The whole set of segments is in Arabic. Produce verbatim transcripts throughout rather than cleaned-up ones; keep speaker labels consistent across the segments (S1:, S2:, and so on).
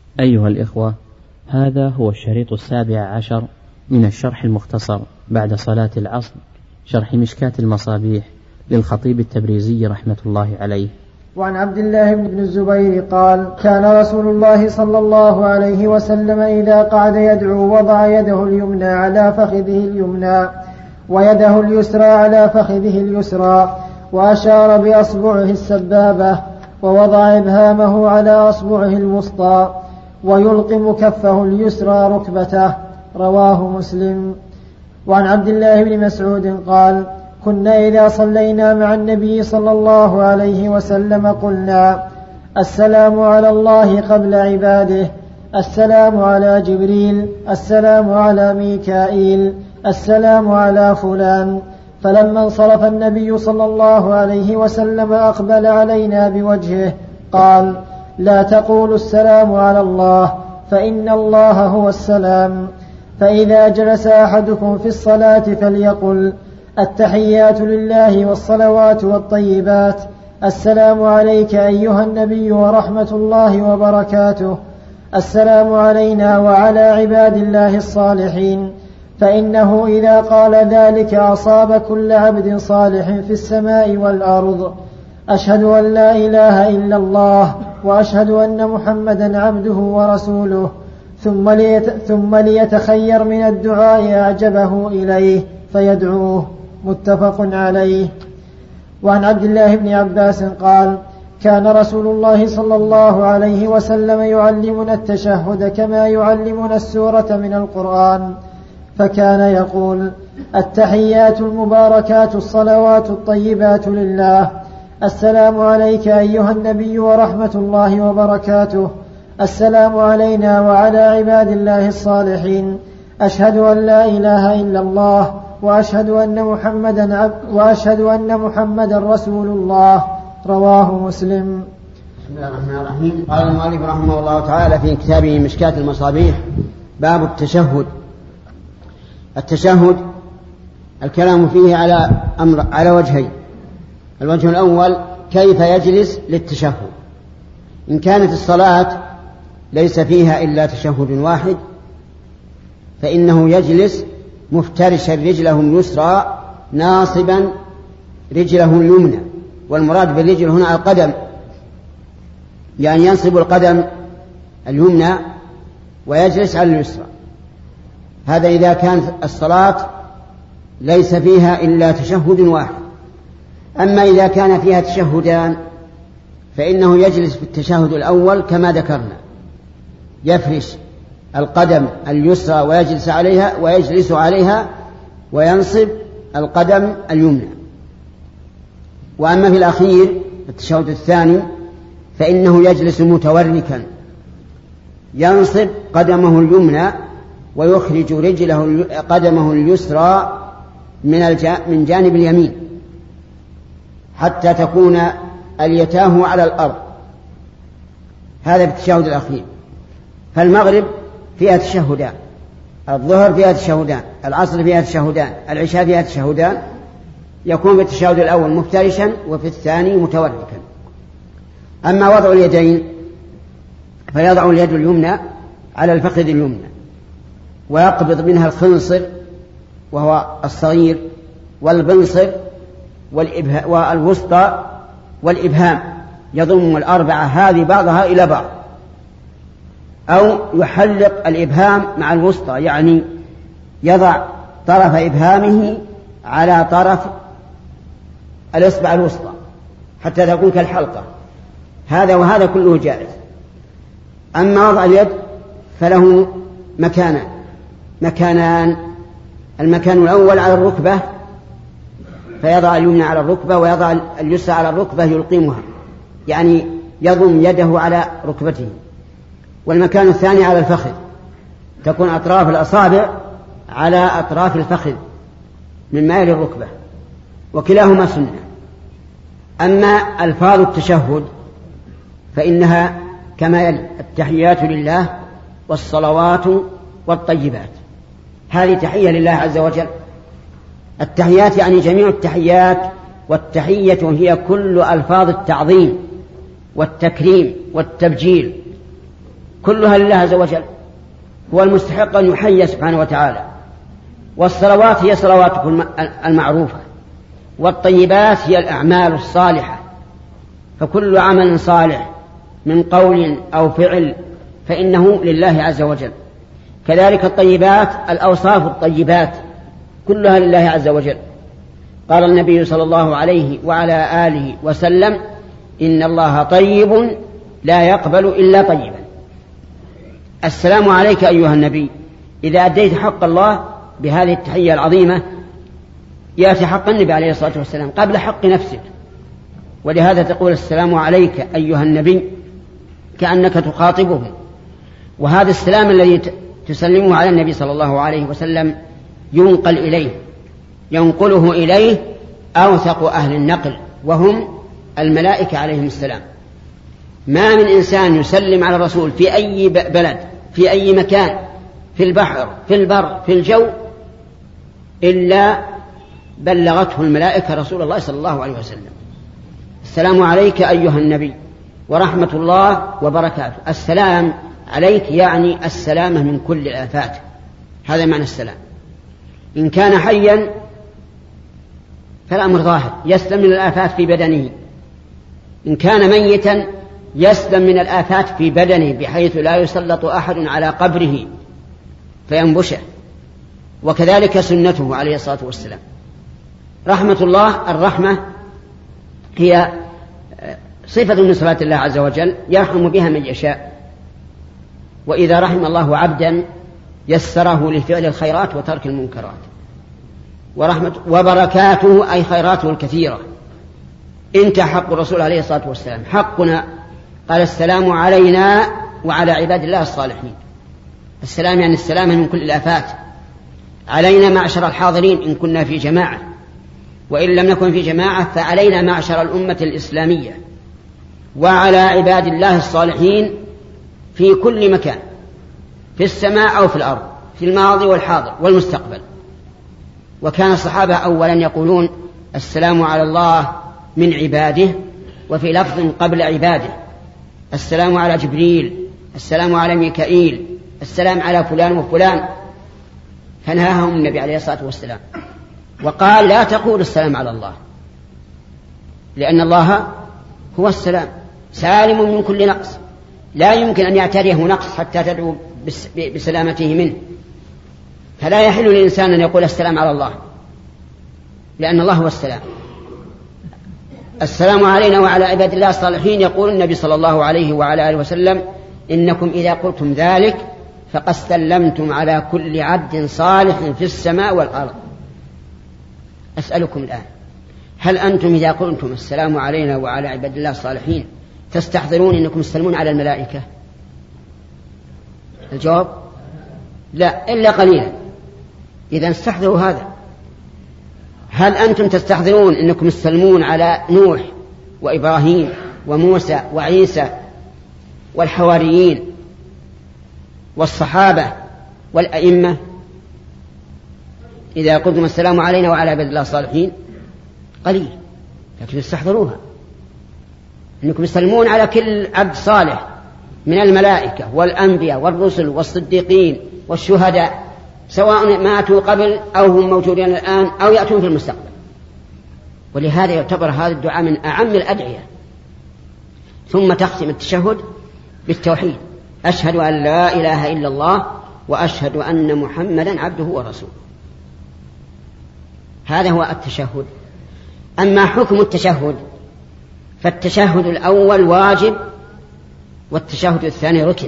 S1: أيها الإخوة، هذا هو الشريط السابع عشر من الشرح المختصر بعد صلاة العصر، شرح مشكاة المصابيح للخطيب التبريزي رحمة الله عليه.
S2: وعن عبد الله بن الزبير قال: كان رسول الله صلى الله عليه وسلم إذا قعد يدعو وضع يده اليمنى على فخذه اليمنى ويده اليسرى على فخذه اليسرى، وأشار بأصبعه السبابة، ووضع إبهامه على أصبعه الوسطى، ويلقم كفه اليسرى ركبته. رواه مسلم. وعن عبد الله بن مسعود قال: كنا إذا صلينا مع النبي صلى الله عليه وسلم قلنا: السلام على الله قبل عباده، السلام على جبريل، السلام على ميكائيل، السلام على فلان. فلما انصرف النبي صلى الله عليه وسلم أقبل علينا بوجهه قال: لا تقولوا السلام على الله، فإن الله هو السلام. فإذا جلس أحدكم في الصلاة فليقل: التحيات لله والصلوات والطيبات، السلام عليك أيها النبي ورحمة الله وبركاته، السلام علينا وعلى عباد الله الصالحين. فإنه إذا قال ذلك أصاب كل عبد صالح في السماء والأرض. أشهد أن لا إله إلا الله وأشهد أن محمدا عبده ورسوله، ثم, ليت ثم ليتخير من الدعاء أعجبه إليه فيدعوه. متفق عليه. وعن عبد الله بن عباس قال: كان رسول الله صلى الله عليه وسلم يعلمنا التشهد كما يعلمنا السورة من القرآن، فكان يقول: التحيات المباركات الصلوات الطيبات لله، السلام عليك أيها النبي ورحمة الله وبركاته، السلام علينا وعلى عباد الله الصالحين، أشهد أن لا إله إلا الله وأشهد أن محمدا عبد وأشهد أن محمدا رسول الله. رواه مسلم.
S3: بسم الله الرحمن الرحيم. قال المؤلف رحمه الله تعالى في كتابه مشكاة المصابيح: باب التشهد. التشهد الكلام فيه على أمر على وجهين. الوجه الأول: كيف يجلس للتشهد. إن كانت الصلاة ليس فيها إلا تشهد واحد فإنه يجلس مفترشا رجله اليسرى ناصبا رجله اليمنى، والمراد بالرجل هنا القدم، يعني ينصب القدم اليمنى ويجلس على اليسرى. هذا إذا كانت الصلاة ليس فيها إلا تشهد واحد. أما إذا كان فيها تشهدان فإنه يجلس في التشهد الأول كما ذكرنا، يفرش القدم اليسرى ويجلس عليها ويجلس عليها وينصب القدم اليمنى. وأما في الأخير التشهد الثاني فإنه يجلس متوركا، ينصب قدمه اليمنى ويخرج رجله قدمه اليسرى من من جانب اليمين حتى تكون اليتاه على الأرض. هذا في التشهد الأخير. فالمغرب فيها تشهدان، الظهر فيها تشهدان، العصر فيها تشهدان، العشاء فيها تشهدان. يكون في التشهد الأول مفترشا وفي الثاني متوركا. أما وضع اليدين فيضع اليد اليمنى على الفخذ اليمنى ويقبض منها الخنصر وهو الصغير والبنصر والوسطى والإبهام، يضم الأربعة هذه بعضها إلى بعض، أو يحلق الإبهام مع الوسطى، يعني يضع طرف إبهامه على طرف الإصبع الوسطى حتى تكون كالحلقة. هذا وهذا كله جائز. أما وضع اليد فله مكانان مكانان المكان الأول على الركبة فيضع اليمنى على الركبة ويضع اليسرى على الركبة يلقمها، يعني يضم يده على ركبته. والمكان الثاني على الفخذ، تكون أطراف الأصابع على أطراف الفخذ من مائل الركبة، وكلاهما سنة. أما ألفاظ التشهد فإنها كما يلي: التحيات لله والصلوات والطيبات. هذه تحية لله عز وجل. التحيات يعني جميع التحيات، والتحية هي كل ألفاظ التعظيم والتكريم والتبجيل كلها لله عز وجل، هو المستحق أن يحيى سبحانه وتعالى. والصلوات هي صلواتكم المعروفة، والطيبات هي الأعمال الصالحة، فكل عمل صالح من قول أو فعل فإنه لله عز وجل. كذلك الطيبات الأوصاف الطيبات كلها لله عز وجل. قال النبي صلى الله عليه وعلى آله وسلم: إن الله طيب لا يقبل إلا طيبا. السلام عليك أيها النبي، إذا أديت حق الله بهذه التحية العظيمة يأتي حق النبي عليه الصلاة والسلام قبل حق نفسك، ولهذا تقول السلام عليك أيها النبي كأنك تخاطبه. وهذا السلام الذي تسلمه على النبي صلى الله عليه وسلم ينقل إليه، ينقله إليه أوثق أهل النقل وهم الملائكة عليهم السلام. ما من إنسان يسلم على الرسول في أي بلد، في أي مكان، في البحر، في البر، في الجو، إلا بلغته الملائكة رسول الله صلى الله عليه وسلم. السلام عليك أيها النبي ورحمة الله وبركاته. السلام عليك يعني السلامة من كل الآفات، هذا معنى السلام. إن كان حيا فالأمر ظاهر، يسلم من الآفات في بدنه. إن كان ميتا يسلم من الآفات في بدنه بحيث لا يسلط أحد على قبره فينبشه. وكذلك سنته عليه الصلاة والسلام. رحمة الله، الرحمة هي صفة من صفات الله عز وجل يرحم بها من يشاء. وإذا رحم الله عبدا يسره لفعل الخيرات وترك المنكرات. ورحمة وبركاته أي خيراته الكثيرة. انت حق الرسول عليه الصلاة والسلام. حقنا قال: السلام علينا وعلى عباد الله الصالحين. السلام يعني السلامة من كل الآفات. علينا معشر الحاضرين إن كنا في جماعة، وإن لم نكن في جماعة فعلينا معشر الأمة الإسلامية، وعلى عباد الله الصالحين في كل مكان، في السماء أو في الأرض، في الماضي والحاضر والمستقبل. وكان الصحابة أولا يقولون: السلام على الله من عباده، وفي لفظ قبل عباده: السلام على جبريل، السلام على ميكائيل، السلام على فلان وفلان. فنهاهم النبي عليه الصلاة والسلام وقال: لا تقول السلام على الله، لأن الله هو السلام سالم من كل نقص، لا يمكن أن يعتريه نقص حتى تدعو بسلامته منه. فلا يحل للإنسان أن يقول السلام على الله، لأن الله هو السلام. السلام علينا وعلى عباد الله الصالحين. يقول النبي صلى الله عليه وعلى آله وسلم: إنكم إذا قلتم ذلك فقد سلمتم على كل عبد صالح في السماء والأرض. أسألكم الآن: هل أنتم إذا قلتم السلام علينا وعلى عباد الله الصالحين تستحضرون أنكم تسلمون على الملائكة؟ الجواب: لا، إلا قليلا. إذا استحضروا هذا. هل أنتم تستحضرون أنكم تسلمون على نوح وإبراهيم وموسى وعيسى والحواريين والصحابة والأئمة؟ إذا قلتم السلام علينا وعلى عباد الله الصالحين قليل، لكن استحضروها، أنكم تسلمون على كل عبد صالح من الملائكة والأنبياء والرسل والصديقين والشهداء، سواء ماتوا قبل أو هم موجودين الآن أو يأتون في المستقبل. ولهذا يعتبر هذا الدعاء من أعم الأدعية. ثم تختم التشهد بالتوحيد: أشهد أن لا إله إلا الله وأشهد أن محمدا عبده ورسوله. هذا هو التشهد. أما حكم التشهد فالتشهد الأول واجب والتشهد الثاني ركن.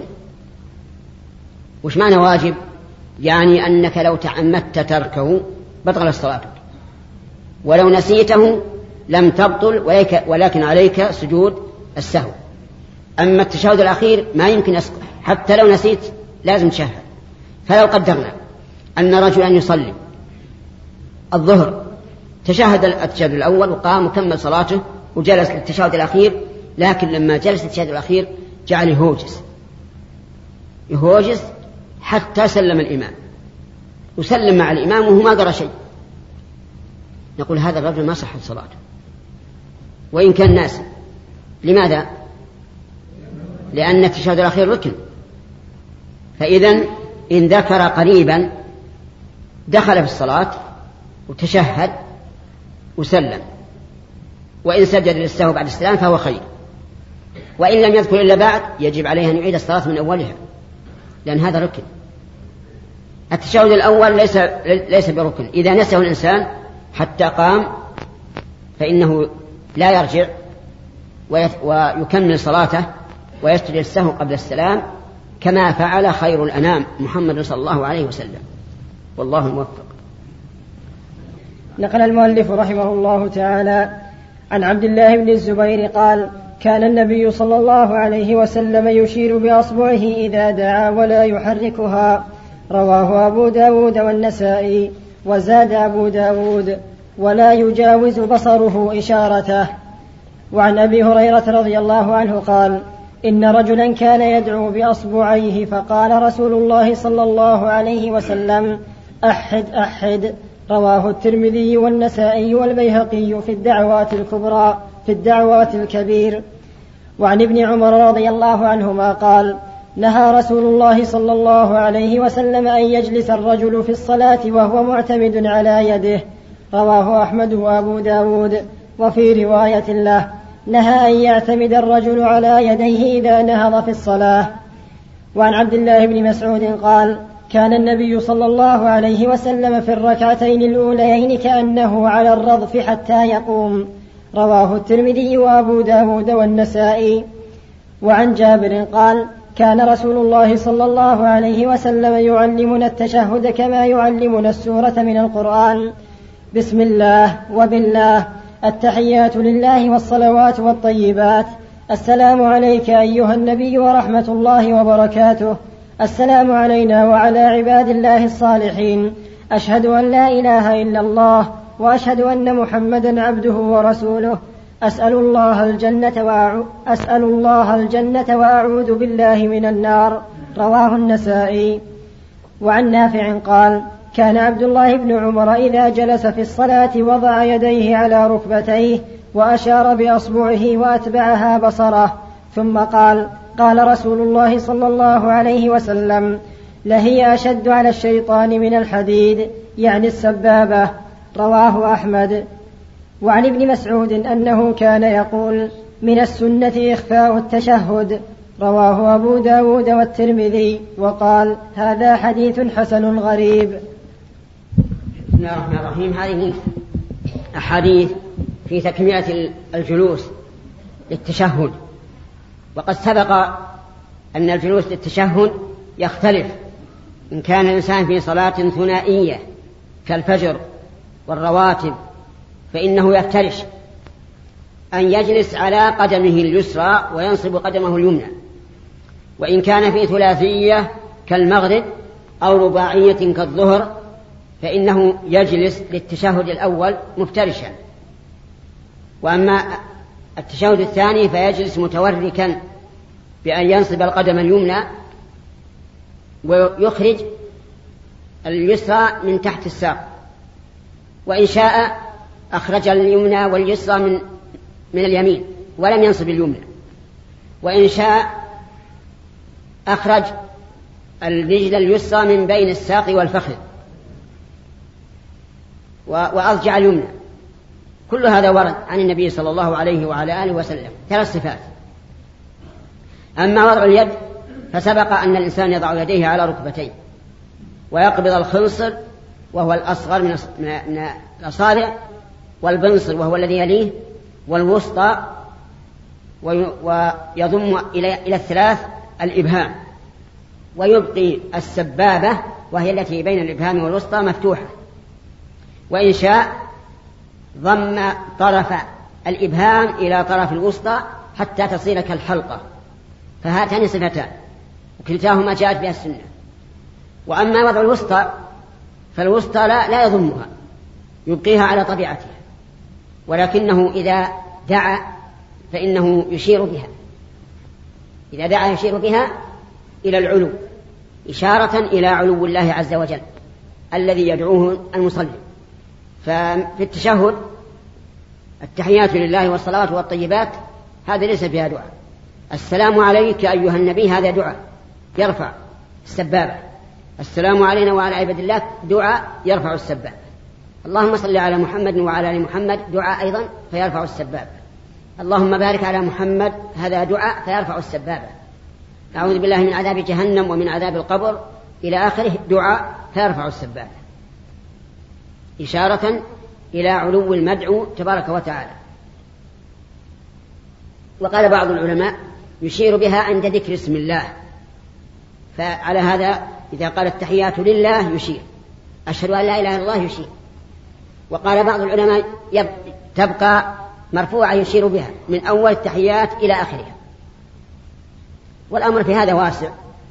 S3: وش معنى واجب؟ يعني أنك لو تعمدت تركه بطل صلاتك، ولو نسيته لم تبطل، ولكن عليك سجود السهو. أما التشهد الأخير ما يمكن أسقط، حتى لو نسيت لازم تشهد. فلو قدرنا أن رجلا يصلي الظهر تشهد التشهد الأول وقام وكمل صلاته وجلس للتشهد الأخير، لكن لما جلس للتشهد الأخير جعل يهوجس يهوجس حتى سلم الإمام، وسلم مع الإمام وهو ما درى شيء، نقول هذا الرجل ما صحت صلاته وإن كان ناسا. لماذا؟ لأن التشهد الأخير ركن، فإذن إن ذكر قريبا دخل في الصلاة وتشهد وسلم، وإن سجد للسهو بعد السلام فهو خير، وإن لم يذكر إلا بعد يجب عليه أن يعيد الصلاة من أولها، لأن هذا ركن. التشهد الأول ليس ليس بركن، إذا نسيه الإنسان حتى قام فإنه لا يرجع ويكمل صلاته ويسجد السهو قبل السلام، كما فعل خير الأنام محمد صلى الله عليه وسلم، والله الموفق.
S2: نقل المؤلف رحمه الله تعالى عن عبد الله بن الزبير قال: كان النبي صلى الله عليه وسلم يشير بأصبعه إذا دعا ولا يحركها. رواه أبو داود والنسائي. وزاد أبو داود: ولا يجاوز بصره إشارته. وعن أبي هريرة رضي الله عنه قال: إن رجلا كان يدعو بأصبعيه فقال رسول الله صلى الله عليه وسلم: أحد أحد. رواه الترمذي والنسائي والبيهقي في الدعوات الكبرى في الدعوات الكبير. وعن ابن عمر رضي الله عنهما قال: نهى رسول الله صلى الله عليه وسلم أن يجلس الرجل في الصلاة وهو معتمد على يده. رواه أحمد وأبو داود. وفي رواية له: نهى أن يعتمد الرجل على يديه إذا نهض في الصلاة. وعن عبد الله بن مسعود قال: كان النبي صلى الله عليه وسلم في الركعتين الأوليين كأنه على الرضف حتى يقوم. رواه الترمذي وأبو داود والنسائي. وعن جابر قال: كان رسول الله صلى الله عليه وسلم يعلمنا التشهد كما يعلمنا السورة من القرآن: بسم الله وبالله، التحيات لله والصلوات والطيبات، السلام عليك أيها النبي ورحمة الله وبركاته، السلام علينا وعلى عباد الله الصالحين، أشهد أن لا إله إلا الله وأشهد أن محمدا عبده ورسوله، أسأل الله الجنة وأعوذ, أسأل الله الجنة وأعوذ بالله من النار. رواه النسائي. وعن نافع قال: كان عبد الله بن عمر إذا جلس في الصلاة وضع يديه على ركبتيه وأشار بأصبعه وأتبعها بصره، ثم قال: قال رسول الله صلى الله عليه وسلم: لهي أشد على الشيطان من الحديد، يعني السبابة. رواه أحمد. وعن ابن مسعود أنه كان يقول: من السنة إخفاء التشهد. رواه أبو داود والترمذي وقال: هذا حديث حسن غريب.
S3: بسم الله الرحمن الرحيم. هذه أحاديث في تكملة الجلوس للتشهد. وقد سبق أن الجلوس للتشهد يختلف إن كان الإنسان في صلاة ثنائية كالفجر والرواتب فإنه يفترش أن يجلس على قدمه اليسرى وينصب قدمه اليمنى، وإن كان في ثلاثية كالمغرب أو رباعية كالظهر فإنه يجلس للتشهد الأول مفترشا، وأما التشهد الثاني فيجلس متوركا بأن ينصب القدم اليمنى ويخرج اليسرى من تحت الساق، وإن شاء أخرج اليمنى واليسرى من من اليمين ولم ينصب اليمنى، وإن شاء أخرج الرجل اليسرى من بين الساق والفخذ وأضجع اليمنى. كل هذا ورد عن النبي صلى الله عليه وعلى آله وسلم، ثلاث صفات. أما وضع اليد فسبق أن الإنسان يضع يديه على ركبتيه ويقبض الخنصر وهو الأصغر من الأصابع، والبنصر وهو الذي يليه، والوسطى، ويضم إلى الثلاث الإبهام، ويبقي السبابة وهي التي بين الإبهام والوسطى مفتوحة، وإن شاء ضم طرف الإبهام إلى طرف الوسطى حتى تصير كالحلقة. فهاتان صفتان وكلتاهما جاءت بها السنة. وأما وضع الوسطى فالوسطى لا, لا يضمها، يبقيها على طبيعتها، ولكنه إذا دعا فإنه يشير بها، إذا دعا يشير بها إلى العلو، إشارة إلى علو الله عز وجل الذي يدعوه المصلي. ففي التشهد التحيات لله والصلاة والطيبات هذا ليس فيها دعاء. السلام عليك أيها النبي هذا دعاء يرفع، السبابة. السلام علينا وعلى عباد الله دعاء يرفع السبابة. اللهم صل على محمد وعلى آل محمد دعاء أيضا فيرفع السبابة. اللهم بارك على محمد هذا دعاء فيرفع السبابة. أعوذ بالله من عذاب جهنم ومن عذاب القبر إلى آخره دعاء فيرفع السبابة، إشارة إلى علو المدعو تبارك وتعالى. وقال بعض العلماء يشير بها عند ذكر اسم الله، فعلى هذا إذا قال التحيات لله يشير، أشهد أن لا إله إلا الله يشير. وقال بعض العلماء تبقى مرفوعة يشير بها من أول التحيات إلى آخرها. والأمر في هذا واسع،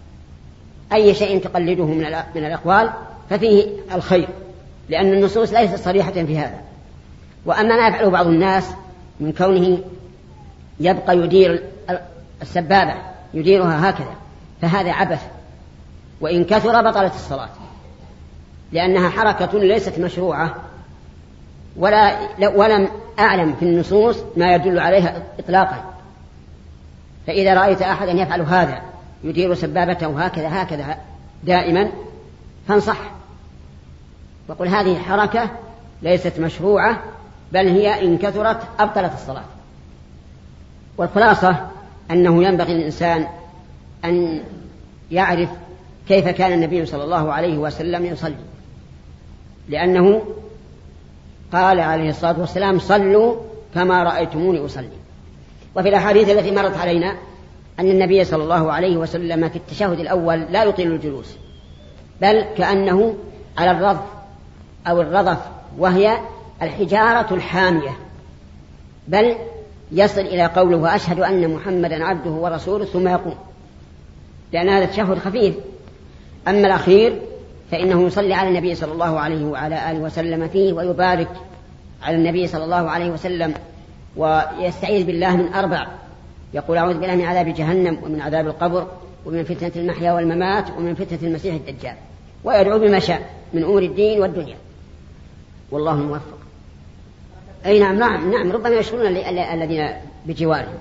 S3: أي شيء تقلده من الأقوال ففيه الخير، لأن النصوص ليست صريحة في هذا. وأما ما يفعله بعض الناس من كونه يبقى يدير السبابة يديرها هكذا فهذا عبث، وإن كثر بطلت الصلاة، لأنها حركة ليست مشروعة ولا ولم أعلم في النصوص ما يدل عليها إطلاقا. فإذا رأيت أحدا يفعل هذا يدير سبابته هكذا هكذا دائما فانصح وقل هذه حركة ليست مشروعة، بل هي إن كثرت أبطلت الصلاة. والخلاصة أنه ينبغي للإنسان أن يعرف كيف كان النبي صلى الله عليه وسلم يصلي، لأنه قال عليه الصلاة والسلام صلوا كما رأيتموني أصلي. وفي الأحاديث التي مرت علينا أن النبي صلى الله عليه وسلم في التشهد الأول لا يطيل الجلوس، بل كأنه على الرضف أو الرضف، وهي الحجارة الحامية، بل يصل إلى قوله وأشهد أن محمدا عبده ورسوله ثم يقوم، لأن هذا التشهد خفيف. أما الأخير فإنه يصلي على النبي صلى الله عليه وعلى آله وسلم فيه ويبارك على النبي صلى الله عليه وسلم ويستعيذ بالله من أربع، يقول أعوذ بالله من عذاب جهنم ومن عذاب القبر ومن فتنة المحيا والممات ومن فتنة المسيح الدجال، ويدعو بما شاء من أمور الدين والدنيا، والله الموفق. أي نعم نعم نعم ربما يشكرون الذين بجوارهم،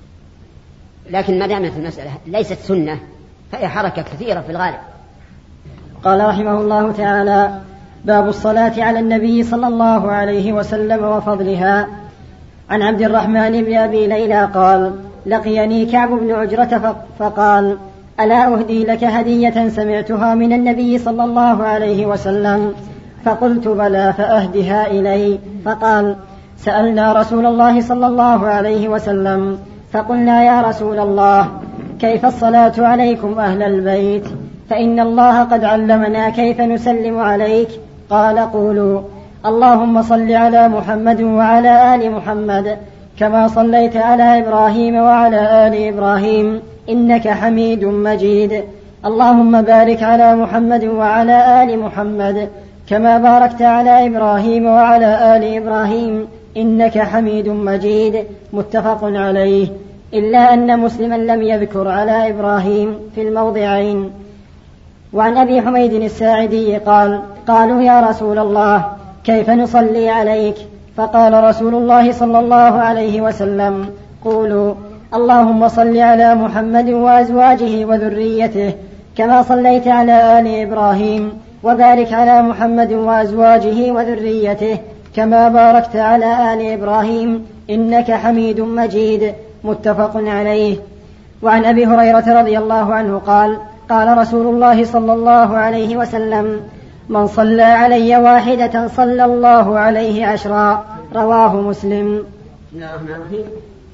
S3: لكن ما دامت المسألة ليست سنة فهي حركة كثيرة في الغالب.
S2: قال رحمه الله تعالى: باب الصلاة على النبي صلى الله عليه وسلم وفضلها. عن عبد الرحمن بن أبي ليلى قال: لقيني كعب بن عجرة فقال: ألا أهدي لك هدية سمعتها من النبي صلى الله عليه وسلم؟ فقلت: بلى، فأهدها إلي. فقال: سألنا رسول الله صلى الله عليه وسلم فقلنا: يا رسول الله، كيف الصلاة عليكم أهل البيت؟ فإن الله قد علمنا كيف نسلم عليك. قال: قولوا: اللهم صل على محمد وعلى آل محمد كما صليت على إبراهيم وعلى آل إبراهيم إنك حميد مجيد. اللهم بارك على محمد وعلى آل محمد كما باركت على إبراهيم وعلى آل إبراهيم إنك حميد مجيد. متفق عليه، إلا أن مسلما لم يذكر على إبراهيم في الموضعين. وعن أبي حميد الساعدي قال: قالوا: يا رسول الله، كيف نصلي عليك؟ فقال رسول الله صلى الله عليه وسلم: قولوا: اللهم صل على محمد وأزواجه وذريته كما صليت على آل إبراهيم، وبارك على محمد وأزواجه وذريته كما باركت على آل إبراهيم إنك حميد مجيد. متفق عليه. وعن أبي هريرة رضي الله عنه قال: قال رسول الله صلى الله عليه وسلم: من صلى علي واحدة صلى الله عليه عشرا. رواه مسلم.
S3: بسم الله الرحمن الرحيم.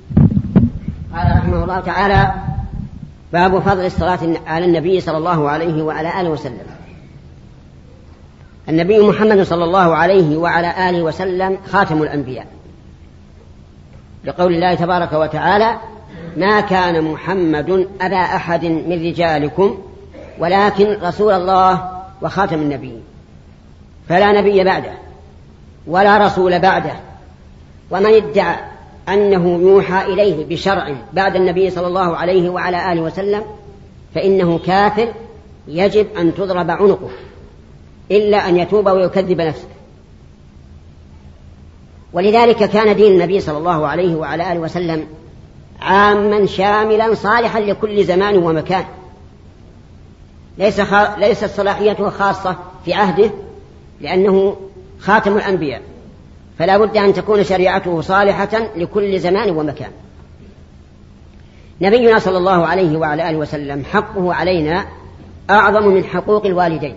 S3: قال رحمه الله تعالى: باب فضل الصلاة على النبي صلى الله عليه وعلى آله وسلم. النبي محمد صلى الله عليه وعلى آله وسلم خاتم الأنبياء، لقول الله تبارك وتعالى: ما كان محمد أبا أحد من رجالكم ولكن رسول الله وخاتم النبيين. فلا نبي بعده ولا رسول بعده، ومن ادعى أنه يوحى إليه بشرع بعد النبي صلى الله عليه وعلى آله وسلم فإنه كافر يجب أن تضرب عنقه إلا أن يتوب ويكذب نفسه. ولذلك كان دين النبي صلى الله عليه وعلى آله وسلم عاما شاملا صالحا لكل زمان ومكان، ليس خا... ليست صلاحيته خاصة في عهده لأنه خاتم الأنبياء، فلا بد أن تكون شريعته صالحة لكل زمان ومكان. نبينا صلى الله عليه وعلى آله وسلم حقه علينا أعظم من حقوق الوالدين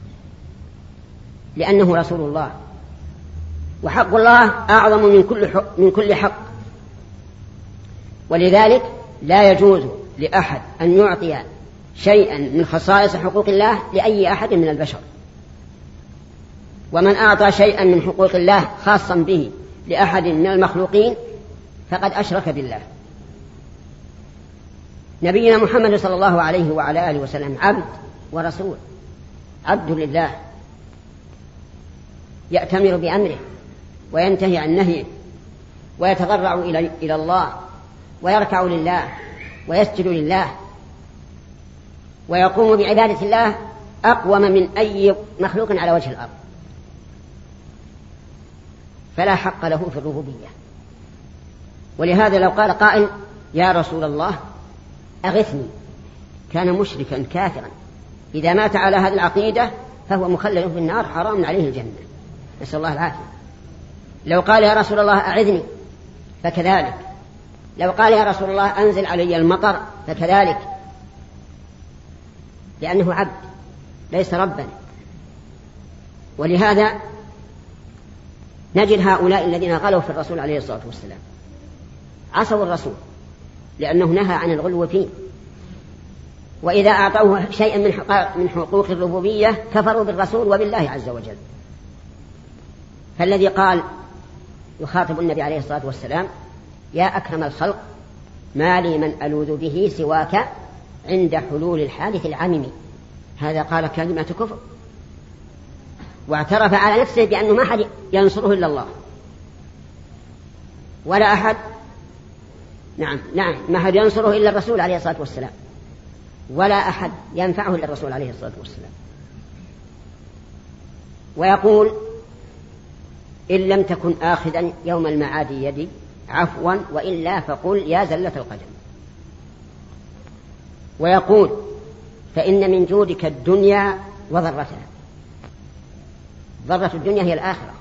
S3: لأنه رسول الله، وحق الله أعظم من كل حق من كل حق، ولذلك لا يجوز لأحد أن يعطي شيئا من خصائص حقوق الله لأي أحد من البشر. ومن أعطى شيئا من حقوق الله خاصا به لأحد من المخلوقين فقد أشرك بالله. نبينا محمد صلى الله عليه وعلى آله وسلم عبد ورسول، عبد لله يأتمر بأمره وينتهي عن نهيه ويتضرع إلى الله ويركع لله ويسجد لله ويقوم بعبادة الله أقوم من أي مخلوق على وجه الأرض، فلا حق له في الربوبية. ولهذا لو قال قائل يا رسول الله أغثني كان مشركا كافرا، إذا مات على هذه العقيدة فهو مخلد في النار حرام عليه الجنة، نسأل الله العافية. لو قال يا رسول الله أعذني فكذلك، لو قال يا رسول الله أنزل علي المطر فكذلك، لأنه عبد ليس ربا. ولهذا نجد هؤلاء الذين غلوا في الرسول عليه الصلاة والسلام عصوا الرسول لأنه نهى عن الغلو فيه، وإذا أعطوه شيئا من حقوق الربوبية كفروا بالرسول وبالله عز وجل. فالذي قال يخاطب النبي عليه الصلاة والسلام يا أكرم الخلق ما لي من ألوذ به سواك عند حلول الحادث العميم، هذا قال كلمة كفر، واعترف على نفسه بأنه ما أحد ينصره إلا الله، ولا أحد نعم نعم ما أحد ينصره إلا الرسول عليه الصلاة والسلام، ولا أحد ينفعه إلا الرسول عليه الصلاة والسلام. ويقول إن لم تكن آخذا يوم المعاد يدي عفوا وإلا فقل يا زلة القدم. ويقول فإن من جودك الدنيا وضرتها، ضرة الدنيا هي الآخرة،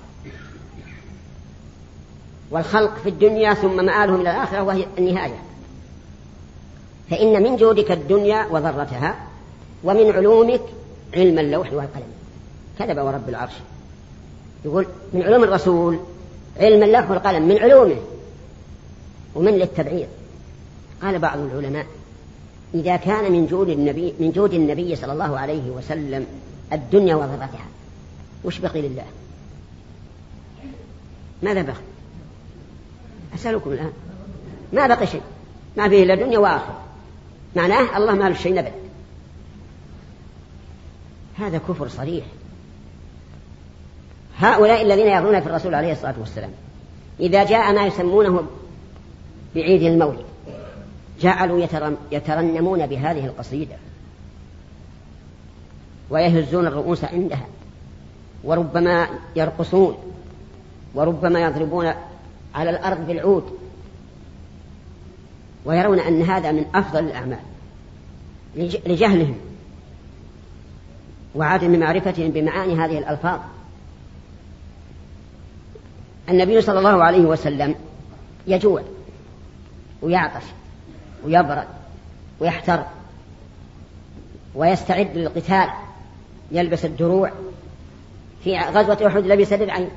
S3: والخلق في الدنيا ثم مآلهم إلى الآخرة وهي النهاية. فإن من جودك الدنيا وضرتها ومن علومك علم اللوح والقلم. كذب ورب العرش، يقول من علوم الرسول علم اللوح والقلم، من علومه ومن للتبعير. قال بعض العلماء إذا كان من جود النبي من جود النبي صلى الله عليه وسلم الدنيا وضرتها وش بقي لله؟ ماذا بقي؟ أسألكم الآن، ما بقي شيء، ما فيه إلا دنيا وآخرة، معناه الله ما له شيء نبت. هذا كفر صريح. هؤلاء الذين يغلون في الرسول عليه الصلاة والسلام إذا جاء ما يسمونه بعيد المولد جعلوا يترنمون بهذه القصيدة ويهزون الرؤوس عندها، وربما يرقصون، وربما يضربون على الأرض بالعود، ويرون أن هذا من أفضل الأعمال لجهلهم وعدم معرفتهم بمعاني هذه الألفاظ. النبي صلى الله عليه وسلم يجوع ويعطش ويبرد ويحتر ويستعد للقتال، يلبس الدروع، في غزوة أحد لبس درعين،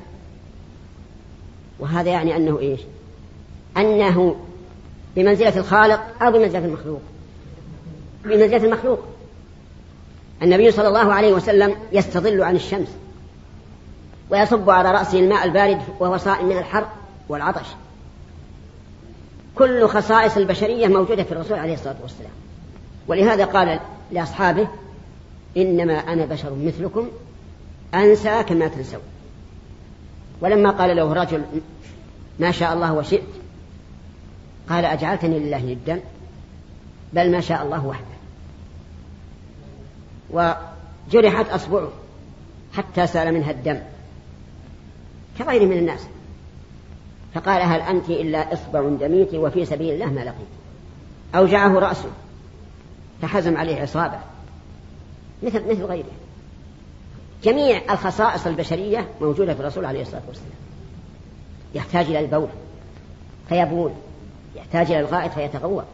S3: وهذا يعني أنه إيش؟ أنه بمنزلة الخالق أو بمنزلة المخلوق؟ بمنزلة المخلوق. النبي صلى الله عليه وسلم يستظل عن الشمس ويصب على رأسه الماء البارد وهو صائم من الحر والعطش. كل خصائص البشرية موجودة في الرسول عليه الصلاة والسلام. ولهذا قال لأصحابه إنما أنا بشر مثلكم أنسى كما تنسون. ولما قال له رجل ما شاء الله وشئت قال أجعلتني لله ندا بل ما شاء الله وحده. وجرحت أصبعه حتى سال منها الدم كغير من الناس، فقال هل أنت إلا إصبع دميت وفي سبيل الله ما لقيت. أوجعه رأسه فحزم عليه عصابة مثل مثل غيره. جميع الخصائص البشرية موجودة في الرسول عليه الصلاة والسلام. يحتاج إلى البول فيبول، يحتاج إلى الغائط فيتغوط،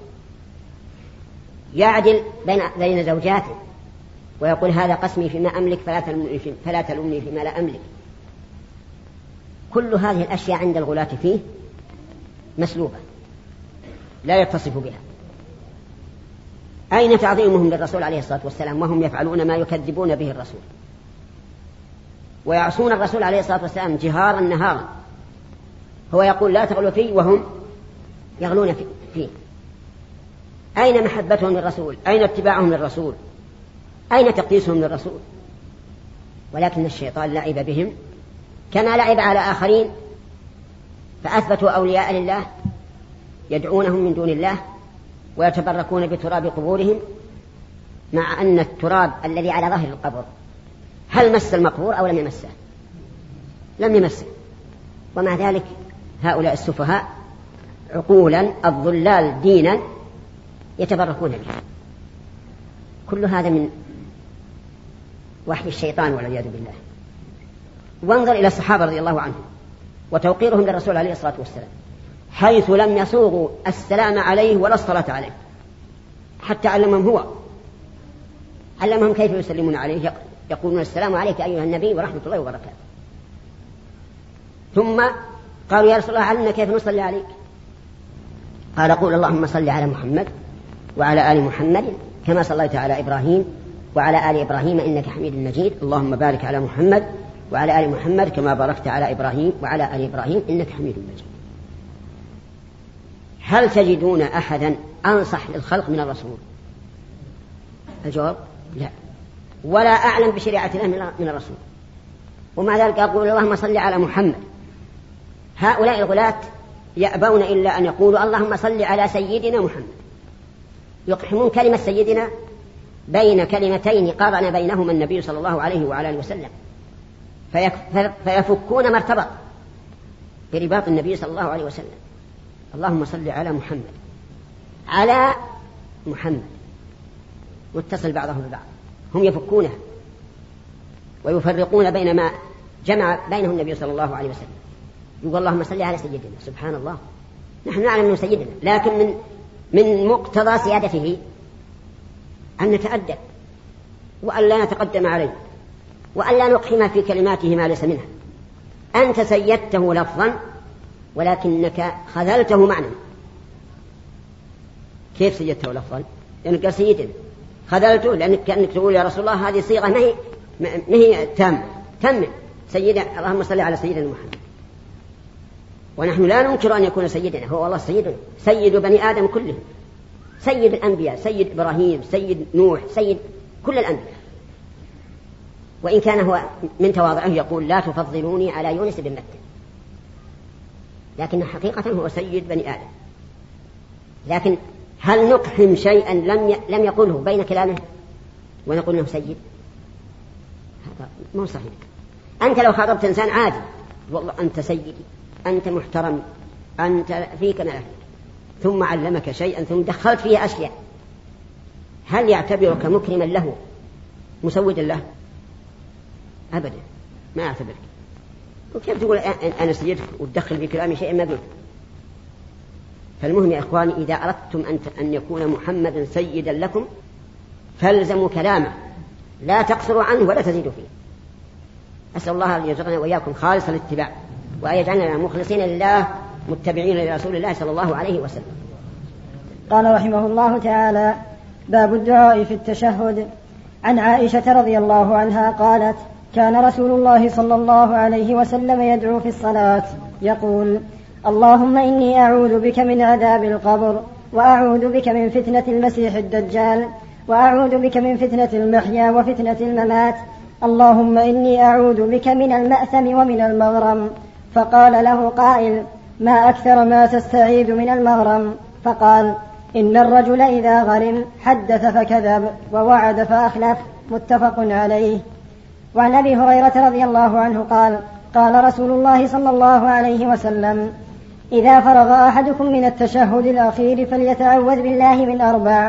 S3: يعدل بين بين زوجاته ويقول هذا قسمي فيما أملك فلا تلومني فلا تلومني فيما لا أملك. كل هذه الأشياء عند الغلاة فيه مسلوبة لا يتصف بها. أين تعظيمهم للرسول عليه الصلاة والسلام وهم يفعلون ما يكذبون به الرسول ويعصون الرسول عليه الصلاة والسلام جهارا نهارا؟ هو يقول لا تغلوا فيه وهم يغلون فيه. أين محبتهم للرسول؟ أين اتباعهم للرسول؟ أين تقديسهم للرسول؟ ولكن الشيطان لعب بهم كما لعب على آخرين، فأثبتوا أولياء لله يدعونهم من دون الله ويتبركون بتراب قبورهم، مع أن التراب الذي على ظهر القبر هل مس المقبور أو لم يمسه؟ لم يمسه. ومع ذلك هؤلاء السفهاء عقولا الضلال دينا يتبركون به. كل هذا من وحي الشيطان والعياذ بالله. وانظر إلى الصحابة رضي الله عنهم وتوقيرهم للرسول عليه الصلاة والسلام، حيث لم يصوغوا السلام عليه ولا الصلاة عليه، حتى علمهم هو علمهم كيف يسلمون عليه، يقولون السلام عليك أيها النبي ورحمة الله وبركاته. ثم قالوا يا رسول الله علمنا كيف نصلي عليك. قال قول اللهم صل على محمد وعلى آل محمد كما صليت على إبراهيم وعلى آل إبراهيم إنك حميد مجيد، اللهم بارك على محمد وعلى آل محمد كما باركت على إبراهيم وعلى آل إبراهيم إنك حميد مجيد. هل تجدون أحدا أنصح للخلق من الرسول؟ الجواب لا، ولا أعلم بشريعة الله من الرسول. ومع ذلك أقول اللهم صل على محمد. هؤلاء الغلاة يأبون إلا أن يقولوا اللهم صل على سيدنا محمد، يقحمون كلمة سيدنا بين كلمتين قارن بينهما النبي صلى الله عليه وعلى آله وسلم، فيفكون مرتبط برباط النبي صلى الله عليه وسلم. اللهم صل على محمد، على محمد متصل بعضهم ببعض، هم يفكونه ويفرقون بين ما جمع بينه النبي صلى الله عليه وسلم. يقول اللهم صل على سيدنا، سبحان الله، نحن نعلم أنه سيدنا، لكن من من مقتضى سيادته أن نتأدب وأن لا نتقدم عليه وأن لا نقحم في كلماته ما ليس منها. أنت سيدته لفظا ولكنك خذلته معنى. كيف سيدته لفظا؟ لأنك قال سيدنا، خذلته لأنك كأنك تقول يا رسول الله هذه صيغة ما هي ما هي تامة، تم سيدنا، اللهم صل على سيدنا محمد. ونحن لا ننكر أن يكون سيدنا، هو الله سيدنا، سيد بني آدم كلهم، سيد الأنبياء، سيد إبراهيم، سيد نوح، سيد كل الأنبياء. وإن كان هو من تواضعه يقول لا تفضلوني على يونس بن متى، لكن حقيقة هو سيد بني آدم. لكن هل نقحم شيئا لم لم يقله بين كلامه ونقول له سيد؟ هذا مو صحيح. أنت لو خاطبت إنسان عادي والله أنت سيدي، أنت محترم، أنت فيك ما أهلك، ثم علمك شيئا ثم دخلت فيه أشياء، هل يعتبرك مكرما له مسودا له؟ أبدا ما أعتبرك. وكيف تقول أنا سيدك وتدخل في كلامي شيئا ما قلت؟ فالمهم يا إخواني، إذا أردتم أن يكون محمد سيدا لكم فالزموا كلامه، لا تقصروا عنه ولا تزيدوا فيه. أسأل الله أن يرزقنا وإياكم خالص الاتباع، وأن يجعلنا مخلصين لله متبعين لرسول الله صلى الله عليه وسلم.
S2: قال رحمه الله تعالى: باب الدعاء في التشهد. عن عائشة رضي الله عنها قالت: كان رسول الله صلى الله عليه وسلم يدعو في الصلاة يقول: اللهم إني أعوذ بك من عذاب القبر، وأعوذ بك من فتنة المسيح الدجال، وأعوذ بك من فتنة المحيا وفتنة الممات، اللهم إني أعوذ بك من المأثم ومن المغرم. فقال له قائل: ما أكثر ما تستعيذ من المغرم؟ فقال: إن الرجل إذا غرم حدث فكذب ووعد فأخلف. متفق عليه. وعن أبي هريرة رضي الله عنه قال: قال رسول الله صلى الله عليه وسلم: إذا فرغ أحدكم من التشهد الأخير فليتعوذ بالله من أربع: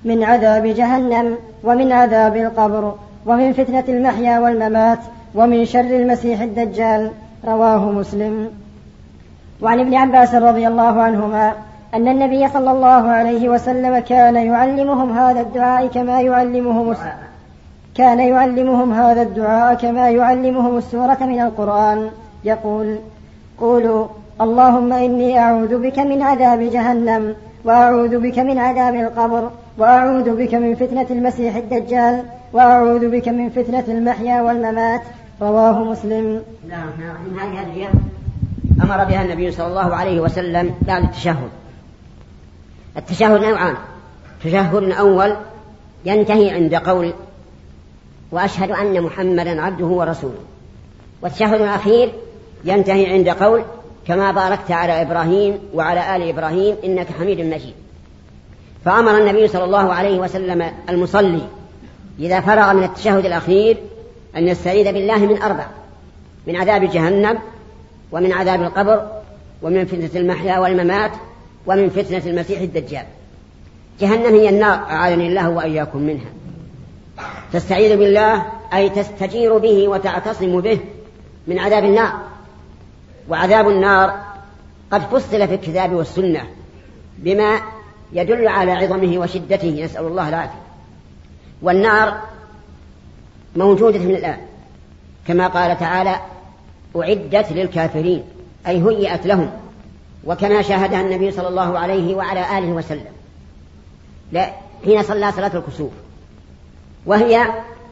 S4: من عذاب جهنم ومن عذاب القبر ومن فتنة المحيا والممات ومن شر المسيح الدجال. رواه مسلم. وعن ابن عباس رضي الله عنهما أن النبي صلى الله عليه وسلم كان يعلمهم هذا الدعاء كما يعلمهم كان يعلمهم هذا الدعاء كما يعلمهم السورة من القرآن، يقول: قولوا اللهم إني أعوذ بك من عذاب جهنم وأعوذ بك من عذاب القبر وأعوذ بك من فتنة المسيح الدجال وأعوذ بك من فتنة المحيا والممات. رواه مسلم.
S3: من هذه الأدعية أمر بها النبي صلى الله عليه وسلم بعد التشهد. التشهد نوعان: تشهد أول ينتهي عند قول وأشهد أن محمدا عبده ورسوله، والتشهد الأخير ينتهي عند قول كما باركت على إبراهيم وعلى آل إبراهيم إنك حميد مجيد. فأمر النبي صلى الله عليه وسلم المصلي إذا فرغ من التشهد الأخير أن يستعيذ بالله من أربع: من عذاب جهنم ومن عذاب القبر ومن فتنة المحيا والممات ومن فتنة المسيح الدجال. جهنم هي النار، أعاذني الله وإياكم منها. تستعيذ بالله أي تستجير به وتعتصم به من عذاب النار. وعذاب النار قد فصل في الكتاب والسنة بما يدل على عظمه وشدته، نسأل الله العافية. والنار موجودة من الآن كما قال تعالى: أعدت للكافرين، أي هيئت لهم، وكما شاهدها النبي صلى الله عليه وعلى آله وسلم لا حين صلى صلاة الكسوف، وهي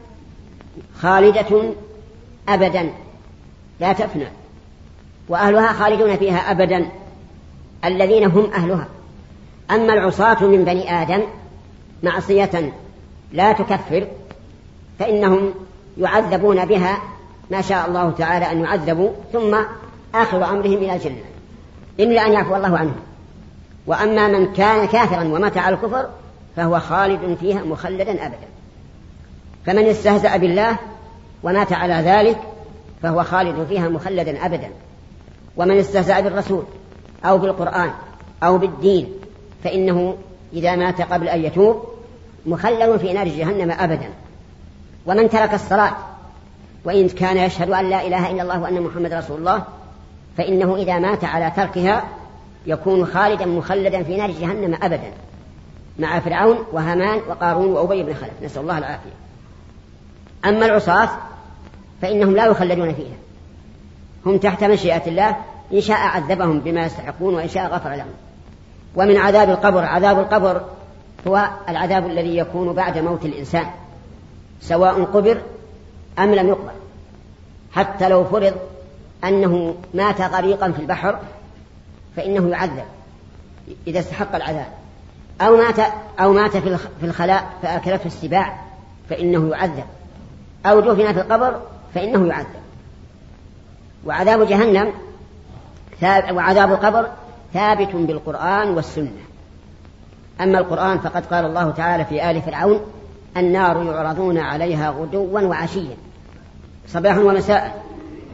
S3: خالدة أبدا لا تفنى، وأهلها خالدون فيها أبدا، الذين هم أهلها. أما العصاة من بني آدم معصية لا تكفر فإنهم يعذبون بها ما شاء الله تعالى أن يعذبوا، ثم آخر أمرهم إلى الجنة إلا أن يعفو الله عنهم. وأما من كان كافرا ومات على الكفر فهو خالد فيها مخلدا أبدا. فمن استهزأ بالله ومات على ذلك فهو خالد فيها مخلدا أبدا. ومن استهزأ بالرسول أو بالقرآن أو بالدين فإنه إذا مات قبل أن يتوب مخلد في نار جهنم أبدا. ومن ترك الصلاة وإن كان يشهد أن لا إله إلا الله وأن محمد رسول الله فإنه إذا مات على تركها يكون خالدا مخلدا في نار جهنم أبدا، مع فرعون وهامان وقارون وأبي بن خلف، نسأل الله العافية. أما العصاة فإنهم لا يخلدون فيها، هم تحت مشيئة الله، إن شاء عذبهم بما يستحقون وإن شاء غفر لهم. ومن عذاب القبر: عذاب القبر هو العذاب الذي يكون بعد موت الإنسان، سواء قبر أم لم يقبر. حتى لو فرض أنه مات غريقا في البحر فإنه يعذب إذا استحق العذاب، أو مات, أو مات في الخلاء فأكلته السباع فإنه يعذب، أو دفن في القبر فإنه يعذب. وعذاب جهنم وعذاب القبر ثابت بالقرآن والسنة. أما القرآن فقد قال الله تعالى في آل فرعون: النار يعرضون عليها غدوا وعشيا صباحا ومساء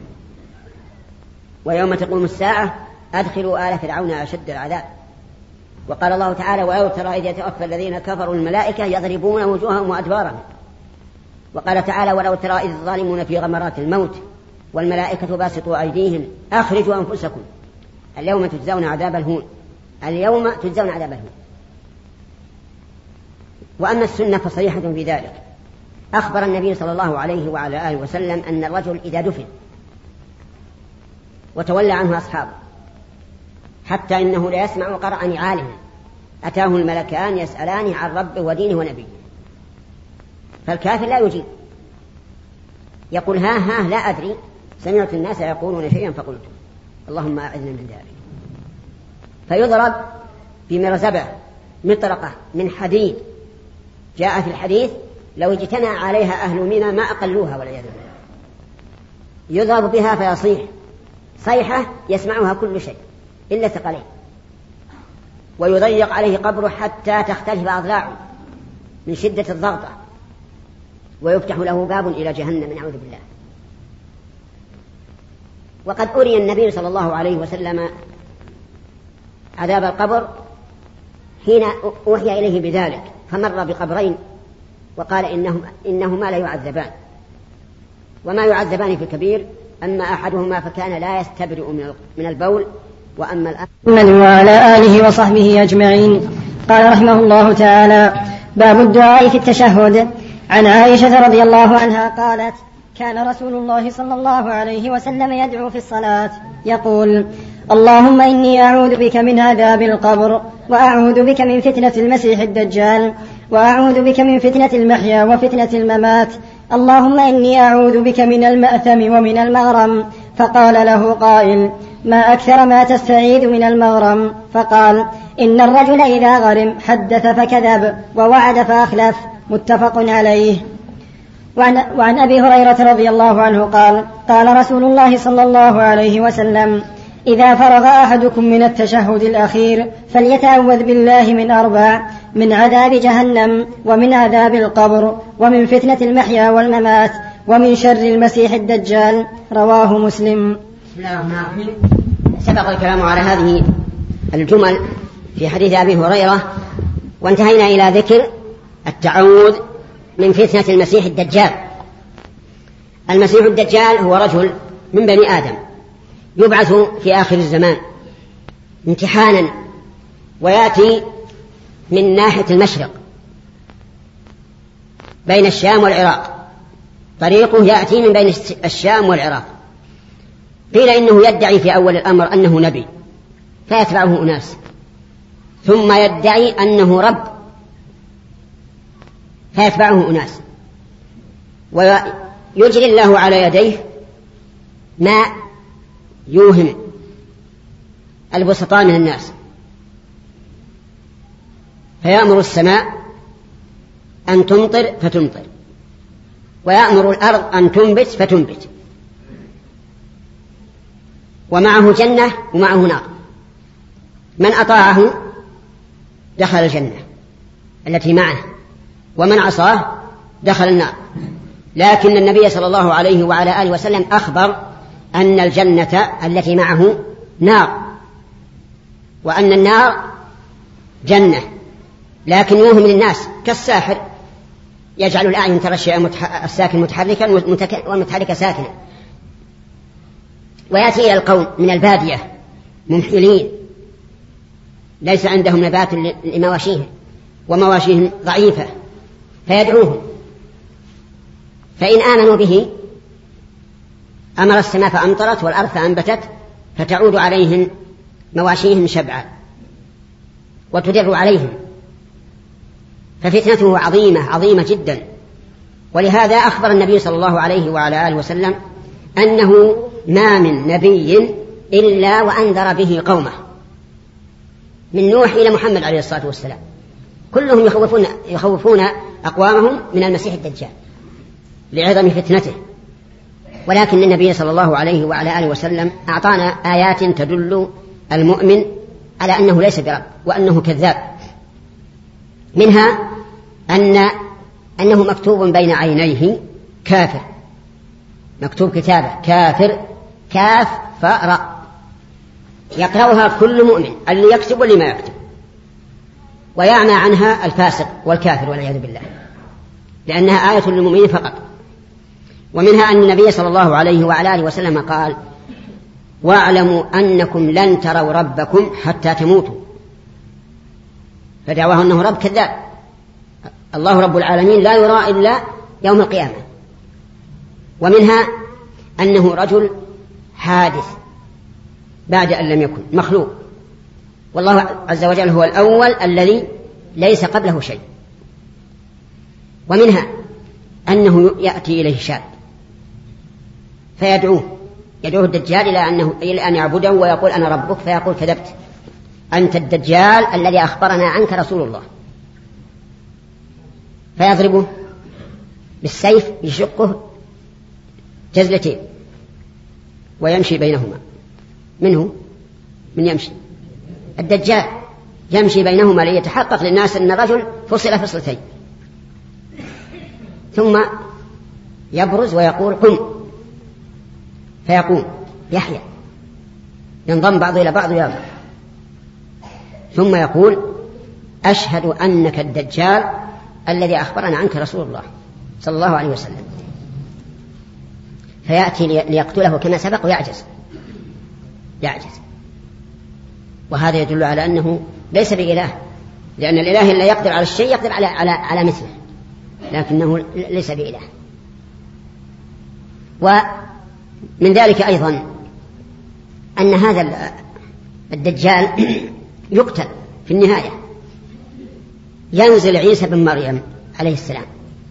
S3: ويوم تقوم الساعة أدخلوا آل فرعون أشد العذاب. وقال الله تعالى: ولو ترى إذ يتوفى الذين كفروا الملائكة يضربون وجوههم وأدبارهم. وقال تعالى: ولو ترى إذ الظالمون في غمرات الموت والملائكة باسطوا أيديهم أخرجوا أنفسكم اليوم تجزون عذاب الهون اليوم تجزون عذاب الهون. وأما السنة فصريحة في ذلك. أخبر النبي صلى الله عليه وعلى آله وسلم أن الرجل إذا دفن وتولى عنه أصحابه حتى إنه لا يسمع قرع نعالهم أتاه الملكان يسألانه عن ربه ودينه ونبيه، فالكافر لا يجيب، يقول: ها ها لا أدري، سمعت الناس يقولون شيئا فقلت اللهم أعذنا من ذلك. فيضرب بمرزبة مطرقة من حديد، جاء في الحديث: لو اجتمع عليها أهل منى ما أقلوها والعياذ بالله. يضرب بها فيصيح صيحة يسمعها كل شيء إلا ثقلين، ويضيق عليه قبره حتى تختلف أضلاعه من شدة الضغطة، ويفتح له باب إلى جهنم نعوذ بالله. وقد أري النبي صلى الله عليه وسلم عذاب القبر حين أوحي إليه بذلك فمر بقبرين وقال إنهم إنهما لا يعذبان، وما يعذبان في الكبير، أما أحدهما فكان لا يستبرئ من البول، وأما الآخر.
S4: وعلى آله وصحبه أجمعين. قال رحمه الله تعالى: باب الدعاء في التشهد. عن عائشة رضي الله عنها قالت: كان رسول الله صلى الله عليه وسلم يدعو في الصلاة يقول: اللهم إني أعوذ بك من عذاب القبر، وأعوذ بك من فتنة المسيح الدجال، وأعوذ بك من فتنة المحيا وفتنة الممات، اللهم إني أعوذ بك من المأثم ومن المغرم. فقال له قائل: ما أكثر ما تستعيذ من المغرم؟ فقال: إن الرجل إذا غرم حدث فكذب ووعد فأخلف. متفق عليه. وعن, وعن أبي هريرة رضي الله عنه قال: قال رسول الله صلى الله عليه وسلم: إذا فرغ أحدكم من التشهد الأخير فليتعوذ بالله من أربع: من عذاب جهنم، ومن عذاب القبر، ومن فتنة المحيا والممات، ومن شر المسيح الدجال. رواه مسلم.
S3: بسم الله الرحمن الرحيم. سبق الكلام على هذه الجمل في حديث أبي هريرة، وانتهينا إلى ذكر التعوذ من فتنة المسيح الدجال. المسيح الدجال هو رجل من بني آدم يبعث في آخر الزمان امتحانا، ويأتي من ناحية المشرق بين الشام والعراق، طريقه يأتي من بين الشام والعراق. قيل إنه يدعي في أول الأمر أنه نبي فيتبعه أناس، ثم يدعي أنه رب فيتبعه أناس، ويجري الله على يديه ما يوهم البسطاء من الناس، فيأمر السماء أن تمطر فتمطر، ويأمر الأرض أن تنبت فتنبت، ومعه جنة ومعه نار. من أطاعه دخل الجنة التي معه، ومن عصاه دخل النار. لكن النبي صلى الله عليه وعلى آله وسلم أخبر أن الجنة التي معه نار، وأن النار جنة، لكن يوهم للناس كالساحر يجعل الأعين ترى الشيء الساكن متحركا والمتحرك ساكنا. ويأتي إلى القوم من البادية ممحلين ليس عندهم نبات لمواشيهم ومواشيهم ضعيفة، فيدعوهم، فإن آمنوا به أمر السماء فأمطرت والأرض فأنبتت، فتعود عليهم مواشيهم شبعا وتدر عليهم. ففتنته عظيمة عظيمة جدا. ولهذا أخبر النبي صلى الله عليه وعلى آله وسلم أنه ما من نبي إلا وأنذر به قومه، من نوح إلى محمد عليه الصلاة والسلام، كلهم يخوفون, يخوفون أقوامهم من المسيح الدجال لعظم فتنته. ولكن النبي صلى الله عليه وعلى آله وسلم أعطانا آيات تدل المؤمن على أنه ليس برب وأنه كذاب. منها أن أنه مكتوب بين عينيه كافر، مكتوب كتابة كافر كاف فراء، يقرأها كل مؤمن، اللي يكتب واللي ما يكتب، ويعمى عنها الفاسق والكافر والعياذ بالله، لأنها آية للمؤمنين فقط. ومنها أن النبي صلى الله عليه وعلى آله وسلم قال: واعلموا أنكم لن تروا ربكم حتى تموتوا. فدعواه أنه رب كذاب، الله رب العالمين لا يرى إلا يوم القيامة. ومنها أنه رجل حادث بعد أن لم يكن، مخلوق، والله عز وجل هو الأول الذي ليس قبله شيء. ومنها أنه يأتي إليه شاب فيدعوه يدعوه الدجال إلى أنه إلى أن يعبده ويقول أنا ربك، فيقول كذبت، أنت الدجال الذي أخبرنا عنك رسول الله، فيضربه بالسيف يشقه جزلتين ويمشي بينهما. منه من يمشي الدجال يمشي بينهما ليتحقق للناس أن الرجل فصل فصلتين، ثم يبرز ويقول قم، فيقوم يحيى، ينضم بعض إلى بعض يابا، ثم يقول أشهد أنك الدجال الذي أخبرنا عنك رسول الله صلى الله عليه وسلم، فيأتي ليقتله كما سبق ويعجز يعجز وهذا يدل على أنه ليس بإله، لأن الإله لا يقدر على الشيء يقدر على على على مثله، لكنه ليس بإله. ومن ذلك أيضا أن هذا الدجال يقتل في النهاية. ينزل عيسى بن مريم عليه السلام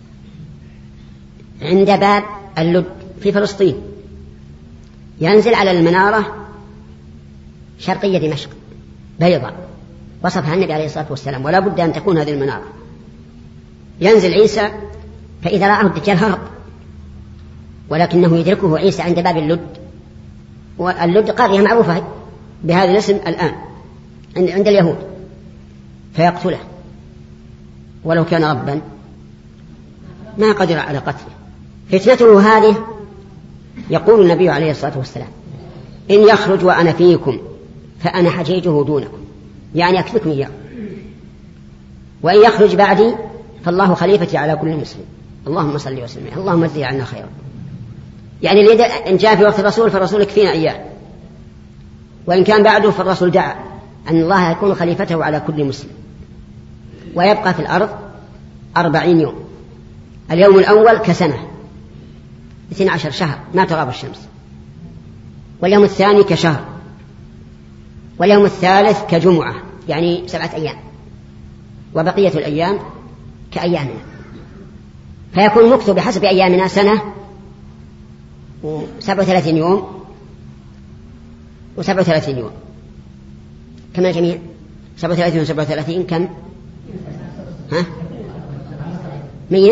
S3: عند باب اللد في فلسطين، ينزل على المنارة شرقية دمشق بيضاء وصفها النبي عليه الصلاة والسلام، ولا بد أن تكون هذه المنارة. ينزل عيسى فإذا رآه الدجال هرب، ولكنه يدركه عيسى عند باب اللد، واللد قرية معروفة بهذا الاسم الآن عند اليهود، فيقتله، ولو كان ربا ما قدر على قتله. فتنته هذه يقول النبي عليه الصلاة والسلام: إن يخرج وأنا فيكم فأنا حجيجه دونكم، يعني أكفكم إياه، وإن يخرج بعدي فالله خليفتي على كل مسلم، اللهم صل وسلم، اللهم اجزه عنا خيرا. يعني إن جاء في وقت الرسول فالرسول يكفينا إياه، وإن كان بعده فالرسول دعا أن الله يكون خليفته على كل مسلم، ويبقى في الأرض أربعين يوم. اليوم الأول كسنة اثنين عشر شهر ما تغاب الشمس، واليوم الثاني كشهر، واليوم الثالث كجمعة يعني سبعة أيام، وبقية الأيام كأيامنا، فيكون مكتوب بحسب أيامنا سنة وسبعة وثلاثين يوم وسبعة وثلاثين يوم. كم الجميع؟ سبعة وثلاثين وسبعة وثلاثين كم؟ ها؟ مية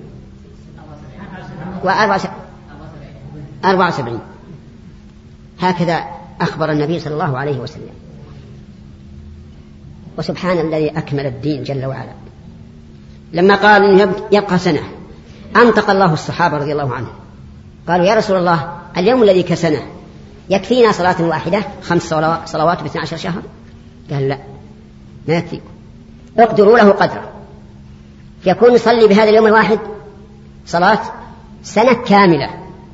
S3: وأربعة وسبعين. هكذا أخبر النبي صلى الله عليه وسلم. وسبحان الذي أكمل الدين جل وعلا. لما قال إنه يبقى سنة أنطق الله الصحابة رضي الله عنهم، قالوا: يا رسول الله، اليوم الذي كسنة يكفينا صلاة واحدة خمس صلوات باثنى عشر شهر؟ قال: لا، ما يكفيكم، اقدروا له قدره، يكون يصلي بهذا اليوم الواحد صلاة سنة كاملة،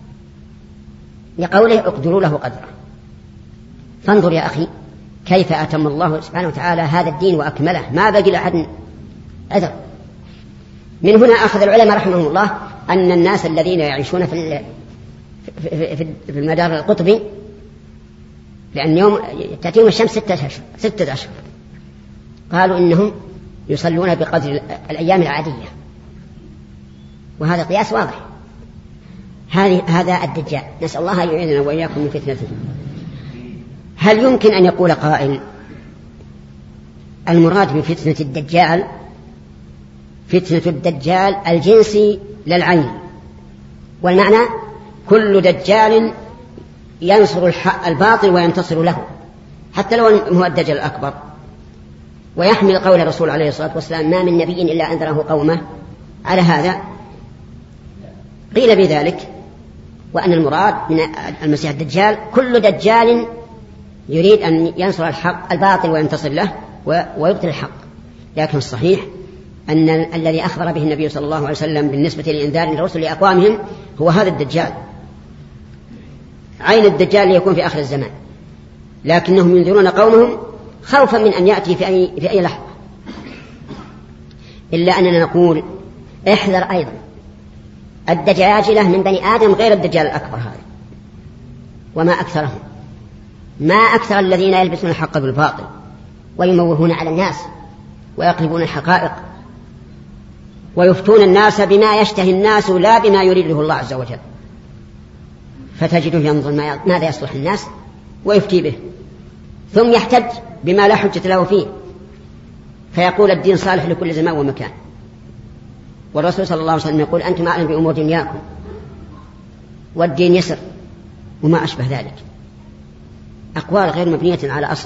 S3: لقوله اقدروا له قدره. فانظر يا أخي كيف أتم الله سبحانه وتعالى هذا الدين وأكمله، ما بقي لأحد أذر. من هنا أخذ العلماء رحمهم الله أن الناس الذين يعيشون في في المدار القطبي، لأن يوم تأتيهم الشمس ستة أشهر ستة أشهر قالوا إنهم يصلون بقدر الأيام العادية، وهذا قياس واضح. هذا الدجال، نسأل الله أن يعيذنا وإياكم من فتنته. هل يمكن أن يقول قائل المراد بفتنة الدجال فتنة الدجال الجنسي للعين، والمعنى كل دجال ينصر الحق الباطل وينتصر له، حتى لو هو الدجال الأكبر، ويحمل قول الرسول عليه الصلاة والسلام: ما من نبي إلا أنذره قومه. على هذا قيل بذلك، وأن المراد من المسيح الدجال كل دجال يريد أن ينصر الحق الباطل وينتصر له ويبطل الحق. لكن الصحيح أن الذي أخبر به النبي صلى الله عليه وسلم بالنسبة لإنذار الرسل لأقوامهم هو هذا الدجال، عين الدجال ليكون في آخر الزمان، لكنهم ينذرون قومهم خوفا من أن يأتي في أي, في أي لحظة. إلا أننا نقول احذر أيضا الدجاجلة من بني آدم غير الدجال الأكبر هذا، وما أكثرهم، ما أكثر الذين يلبسون الحق بالباطل ويموهون على الناس ويقلبون الحقائق ويفتون الناس بما يشتهي الناس لا بما يريده الله عز وجل، فتجده ينظر ماذا يصلح الناس ويفتي به، ثم يحتج بما لا حجة له فيه، فيقول الدين صالح لكل زمان ومكان. والرسول صلى الله عليه وسلم يقول: أنتم أعلم بأمور دنياكم والدين يسر، وما أشبه ذلك، أقوال غير مبنية على أصل.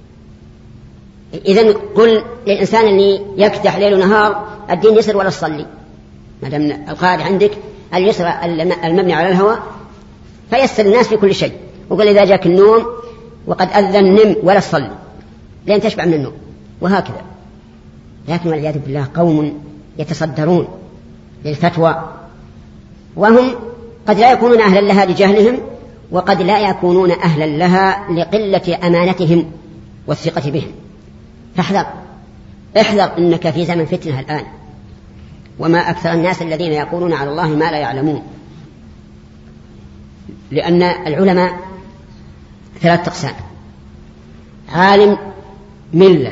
S3: إذن قل للإنسان اللي يكدح ليل ونهار الدين يسر ولا تصلي، ما دام القاعدة عندك اليسر المبني على الهوى فيسر الناس في كل شيء، وقل إذا جاك النوم وقد أذن نم ولا تصلي لأن تشبع من النوم، وهكذا. لكن والعياذ بالله قوم يتصدرون للفتوى، وهم قد لا يكونون أهلا لها لجهلهم، وقد لا يكونون أهلا لها لقلة أمانتهم والثقة بهم. فاحذر احذر إنك في زمن فتنة الآن، وما أكثر الناس الذين يقولون على الله ما لا يعلمون. لأن العلماء ثلاث أقسام: عالم ملة،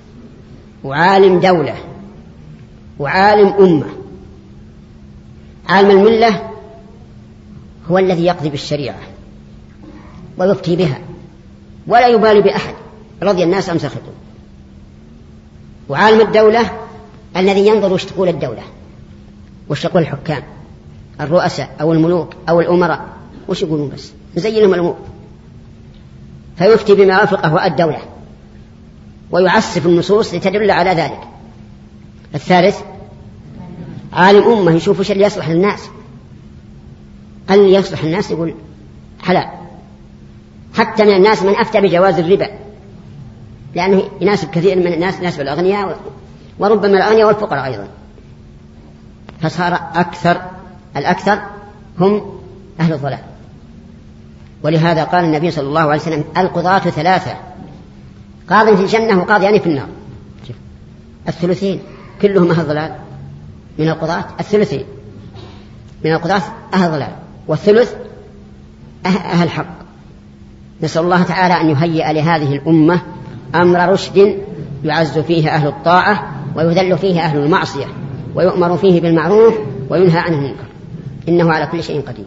S3: وعالم دولة، وعالم أمة. عالم الملة هو الذي يقضي بالشريعة ويفتي بها ولا يبالي بأحد، رضي الناس أم سخطوا. وعالم الدولة الذي ينظر وش تقول الدولة، وش تقول الحكام الرؤساء أو الملوك أو الأمراء، وش يقولون، بس نزينهم الأمور، فيفتي بما وافقه الدولة ويعسف النصوص لتدل على ذلك. الثالث عالم أمة، يشوف وش اللي يصلح للناس، اللي يصلح الناس يقول حلال. حتى من الناس من أفتى بجواز الربا، لأنه يناسب كثير من الناس، يناسب الأغنياء وربما الأغنياء والفقراء أيضا. فصار أكثر الأكثر هم أهل الضلال. ولهذا قال النبي صلى الله عليه وسلم: القضاة ثلاثة، قاض في الجنة وقاضيان في النار. الثلثين كلهم أهل ضلال من القضاة، الثلثين من القضاة أهل ضلال، والثلث أهل حق. نسأل الله تعالى أن يهيئ لهذه الأمة أمر رشد يعز فيه أهل الطاعة ويذل فيه أهل المعصية، ويؤمر فيه بالمعروف وينهى عنه المنكر، إنه على كل شيء قدير.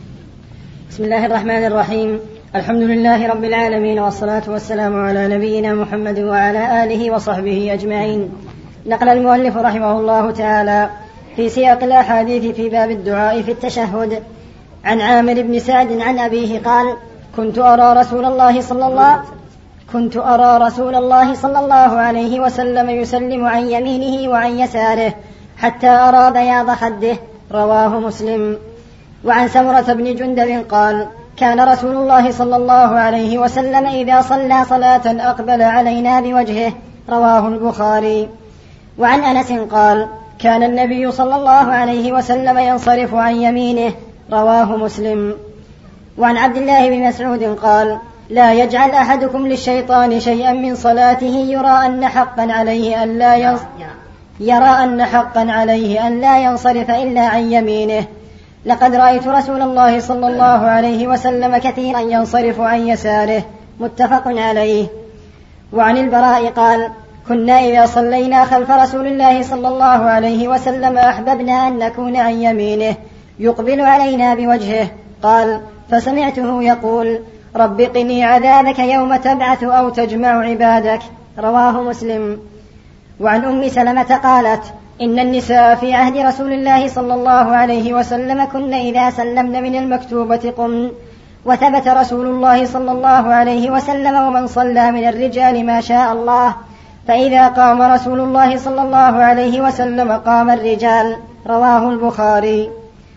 S4: بسم الله الرحمن الرحيم. الحمد لله رب العالمين، والصلاة والسلام على نبينا محمد وعلى آله وصحبه أجمعين. نقل المؤلف رحمه الله تعالى في سياق الأحاديث في باب الدعاء في التشهد عن عامر بن سعد عن أبيه قال: كنت أرى رسول الله صلى الله كنت أرى رسول الله صلى الله عليه وسلم يسلم عن يمينه وعن يساره حتى أرى بياض خده. رواه مسلم. وعن سمرة بن جندب قال: كان رسول الله صلى الله عليه وسلم إذا صلى صلاة أقبل علينا بوجهه. رواه البخاري. وعن أنس قال: كان النبي صلى الله عليه وسلم ينصرف عن يمينه. رواه مسلم. وعن عبد الله بن مسعود قال: لا يجعل أحدكم للشيطان شيئا من صلاته يرى أن حقا عليه أن لا ينص... يرى أن حقا عليه أن لا ينصرف إلا عن يمينه. لقد رأيت رسول الله صلى الله عليه وسلم كثيرا ينصرف عن يساره. متفق عليه. وعن البراء قال: كنا إذا صلينا خلف رسول الله صلى الله عليه وسلم أحببنا أن نكون عن يمينه يقبل علينا بوجهه. قال: فسمعته يقول: رب قني عذابك يوم تبعث أو تجمع عبادك. رواه مسلم. وعن أم سلمة قالت: إن النساء في عهد رسول الله صلى الله عليه وسلم كن إذا سلمن من المكتوبة قمن. وثبت رسول الله صلى الله عليه وسلم ومن صلى من الرجال ما شاء الله، فإذا قام رسول الله صلى الله عليه وسلم قام الرجال. رواه البخاري.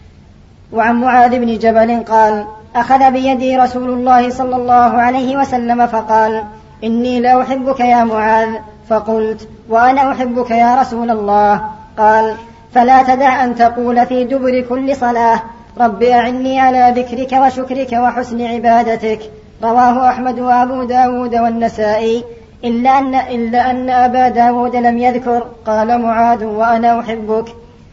S4: وعن معاذ بن جبل قال: أخذ بيدي رسول الله صلى الله عليه وسلم فقال: إني لا أحبك يا معاذ. فقلت: وأنا أحبك يا رسول الله. قال: فلا تدع أن تقول في دبر كل صلاة: رب أعني على ذكرك وشكرك وحسن عبادتك. رواه أحمد وأبو داود والنسائي، إلا أن, إلا أن أبا داود لم يذكر. قال معاذ: وأنا أحبك.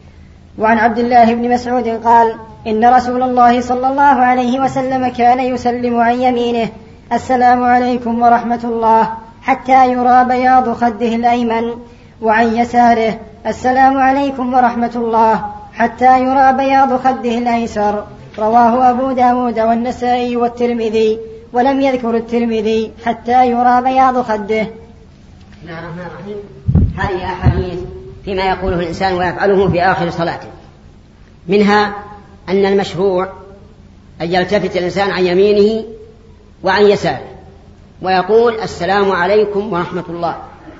S4: وعن عبد الله بن مسعود قال: إن رسول الله صلى الله عليه وسلم كان يسلم عن يمينه: السلام عليكم ورحمة الله، حتى يرى بياض خده الأيمن. وعن يساره: السلام عليكم ورحمة الله، حتى يرى بياض خده الأيسر. رواه أبو داود والنسائي والترمذي، ولم يذكر الترمذي حتى يرى بياض خده.
S3: بسم الله الرحمن الرحيم. هذه أحاديث فيما يقوله الإنسان ويفعله في آخر صلاته. منها أن المشروع أن يلتفت الإنسان عن يمينه وعن يساره ويقول: السلام عليكم ورحمة الله.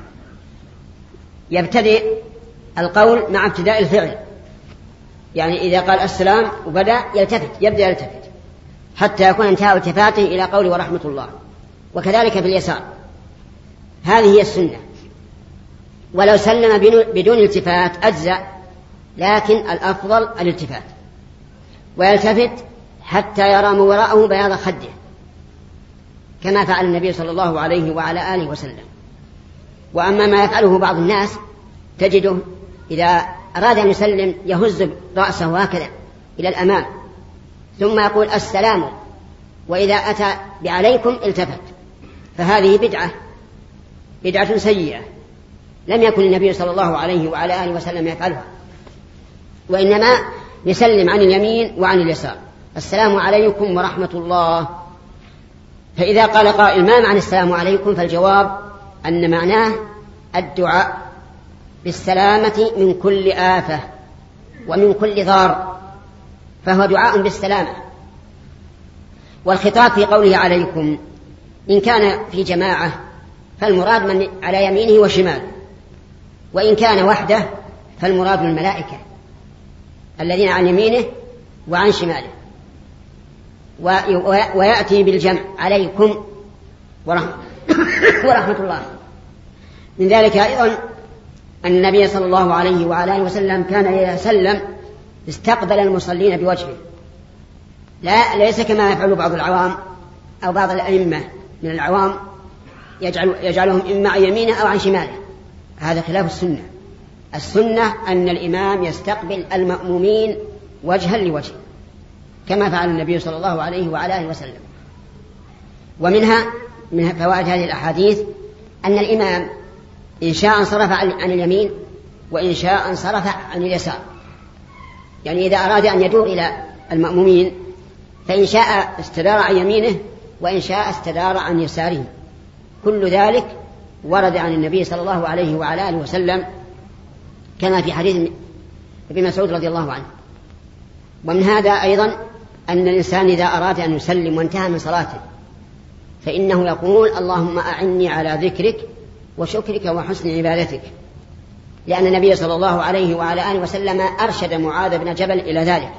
S3: يبتدئ القول مع ابتداء الفعل، يعني إذا قال السلام وبدأ يلتفت يبدأ يلتفت حتى يكون انتهى التفاته إلى قول ورحمة الله. وكذلك باليسار، هذه هي السنة. ولو سلم بدون التفات أجزأ، لكن الأفضل الالتفات، ويلتفت حتى يرى من وراءه بياض خده كما فعل النبي صلى الله عليه وعلى آله وسلم. وأما ما يفعله بعض الناس تجده إذا أراد أن يسلم يهز رأسه هكذا إلى الأمام ثم يقول السلام، وإذا أتى بعليكم التفت، فهذه بدعة بدعة سيئة لم يكن النبي صلى الله عليه وعلى آله وسلم يفعلها، وإنما يسلم عن اليمين وعن اليسار، السلام عليكم ورحمة الله. فإذا قال قائل ما معنى السلام عليكم؟ فالجواب أن معناه الدعاء بالسلامة من كل آفة ومن كل ضار، فهو دعاء بالسلامة. والخطاب في قوله عليكم إن كان في جماعة فالمراد من على يمينه وشماله، وإن كان وحده فالمراد الملائكة الذين عن يمينه وعن شماله. ويأتي بالجمع عليكم ورحمة, ورحمة الله. من ذلك أيضا أن النبي صلى الله عليه وعلى آله وسلم كان إذا سلم استقبل المصلين بوجهه، لا ليس كما يفعل بعض العوام أو بعض الأئمة من العوام يجعل يجعلهم إما عن يمينه أو عن شماله، هذا خلاف السنة. السنة أن الإمام يستقبل المأمومين وجها لوجه كما فعل النبي صلى الله عليه وعلى آله وسلم. ومنها من فوائد هذه الأحاديث أن الإمام إن شاء انصرف عن اليمين وإن شاء انصرف عن اليسار، يعني إذا أراد أن يدور إلى المأمومين فإن شاء استدار عن يمينه وإن شاء استدار عن يساره. كل ذلك ورد عن النبي صلى الله عليه وعلى آله وسلم كما في حديث ابن مسعود رضي الله عنه. ومن هذا أيضا أن الإنسان إذا أراد أن يسلم وانتهى من صلاته فإنه يقول اللهم أعني على ذكرك وشكرك وحسن عبادتك، لأن النبي صلى الله عليه وعلى آله وسلم أرشد معاذ بن جبل إلى ذلك.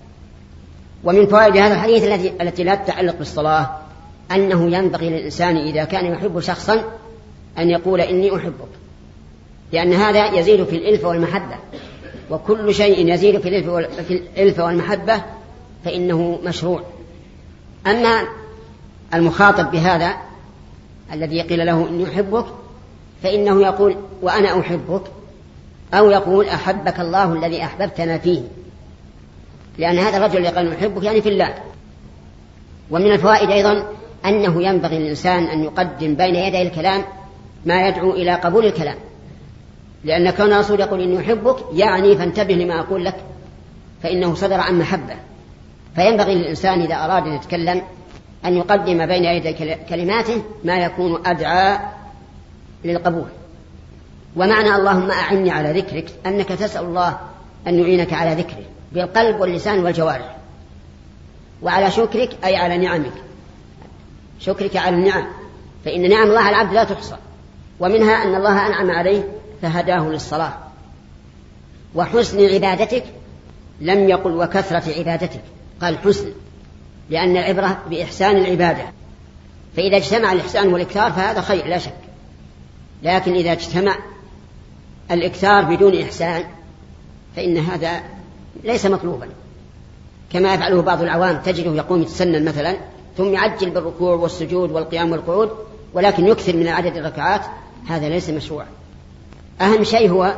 S3: ومن فوائد هذا الحديث التي التي لا تتعلق بالصلاة أنه ينبغي للإنسان إذا كان يحب شخصا أن يقول إني أحبك، لأن هذا يزيد في الإلفة والمحبة، وكل شيء يزيد في الإلفة والمحبة فإنه مشروع. أما المخاطب بهذا الذي قيل له إني أحبك فإنه يقول وأنا أحبك، أو يقول أحبك الله الذي أحببتنا فيه، لأن هذا الرجل يقول أحبك يعني في الله. ومن الفوائد أيضا أنه ينبغي للإنسان أن يقدم بين يدي الكلام ما يدعو إلى قبول الكلام، لأن كون الرسول يقول إني أحبك يعني فانتبه لما أقول لك، فإنه صدر عن محبة. فينبغي للإنسان إذا أراد أن يتكلم أن يقدم بين يدي كلماته ما يكون أدعى للقبول. ومعنى اللهم أعني على ذكرك أنك تسأل الله أن يعينك على ذكره بالقلب واللسان والجوارح، وعلى شكرك أي على نعمك، شكرك على النعم، فإن نعم الله على العبد لا تحصى، ومنها أن الله أنعم عليه فهداه للصلاة. وحسن عبادتك لم يقل وكثرة عبادتك، قال حسن، لأن العبرة بإحسان العبادة، فإذا اجتمع الإحسان والإكثار فهذا خير لا شك، لكن إذا اجتمع الإكثار بدون إحسان فإن هذا ليس مطلوبا، كما يفعله بعض العوام تجده يقوم يتسنن مثلا ثم يعجل بالركوع والسجود والقيام والقعود ولكن يكثر من عدد الركعات، هذا ليس مشروع. أهم شيء هو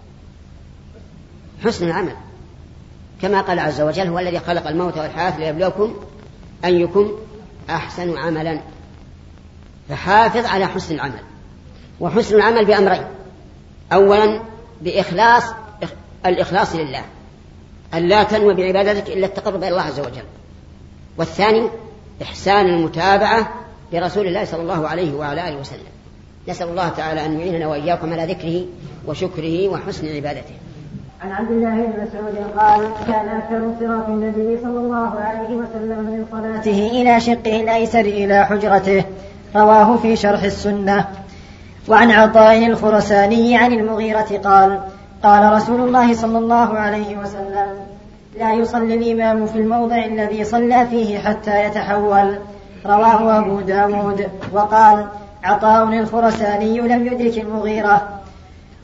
S3: حسن العمل، كما قال عز وجل هو الذي خلق الموت والحياة ليبلوكم أيكم أحسن عملا، فحافظ على حسن العمل. وحسن العمل بأمرين: أولا بإخلاص الإخلاص لله، أن لا تنوي بعبادتك إلا التقرب إلى الله عز وجل، والثاني إحسان المتابعة برسول الله صلى الله عليه وعلى آله وسلم. نسأل الله تعالى أن يعيننا وإياكم على ذكره وشكره وحسن عبادته.
S4: عن عبد الله بن مسعود قال: كان أكثر انصراف النبي صلى الله عليه وسلم من صلاته إلى شقه الأيسر إلى حجرته، رواه في شرح السنة. وعن عطاء الخرساني عن المغيرة قال: قال رسول الله صلى الله عليه وسلم: لا يصلي الإمام في الموضع الذي صلى فيه حتى يتحول، رواه أبو داود. وقال عطاء الخرساني: لم يدرك المغيرة.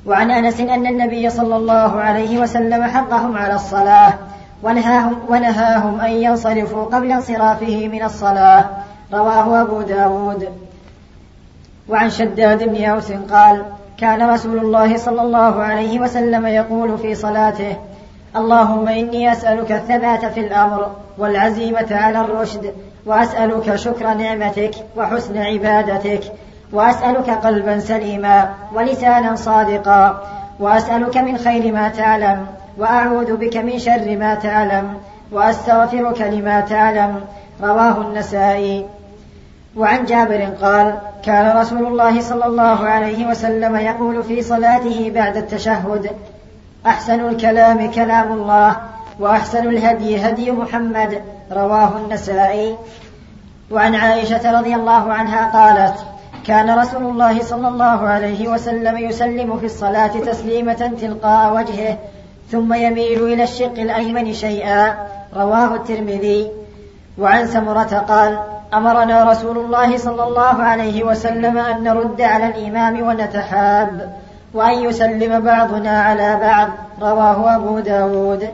S4: وعن أنس أن النبي صلى الله عليه وسلم حضهم على الصلاة ونهاهم, ونهاهم أن ينصرفوا قبل انصرافه من الصلاة. رواه أبو داود. وعن شداد بن أوس قال: كان رسول الله صلى الله عليه وسلم يقول في صلاته: اللهم إني أسألك الثبات في الأمر والعزيمة على الرشد، وأسألك شكر نعمتك وحسن عبادتك، وأسألك قلبا سليما ولسانا صادقا، وأسألك من خير ما تعلم، وأعوذ بك من شر ما تعلم، وأستغفرك لما تعلم. رواه النسائي. وعن جابر قال: كان رسول الله صلى الله عليه وسلم يقول في صلاته بعد التشهد: أحسن الكلام كلام الله، وأحسن الهدي هدي محمد. رواه النسائي. وعن عائشة رضي الله عنها قالت: كان رسول الله صلى الله عليه وسلم يسلم في الصلاة تسليمة تلقاء وجهه ثم يميل إلى الشق الأيمن شيئا. رواه الترمذي. وعن سمرة قال: أمرنا رسول الله صلى الله عليه وسلم أن نرد على الإمام ونتحاب، وأن يسلم بعضنا على بعض. رواه أبو داود.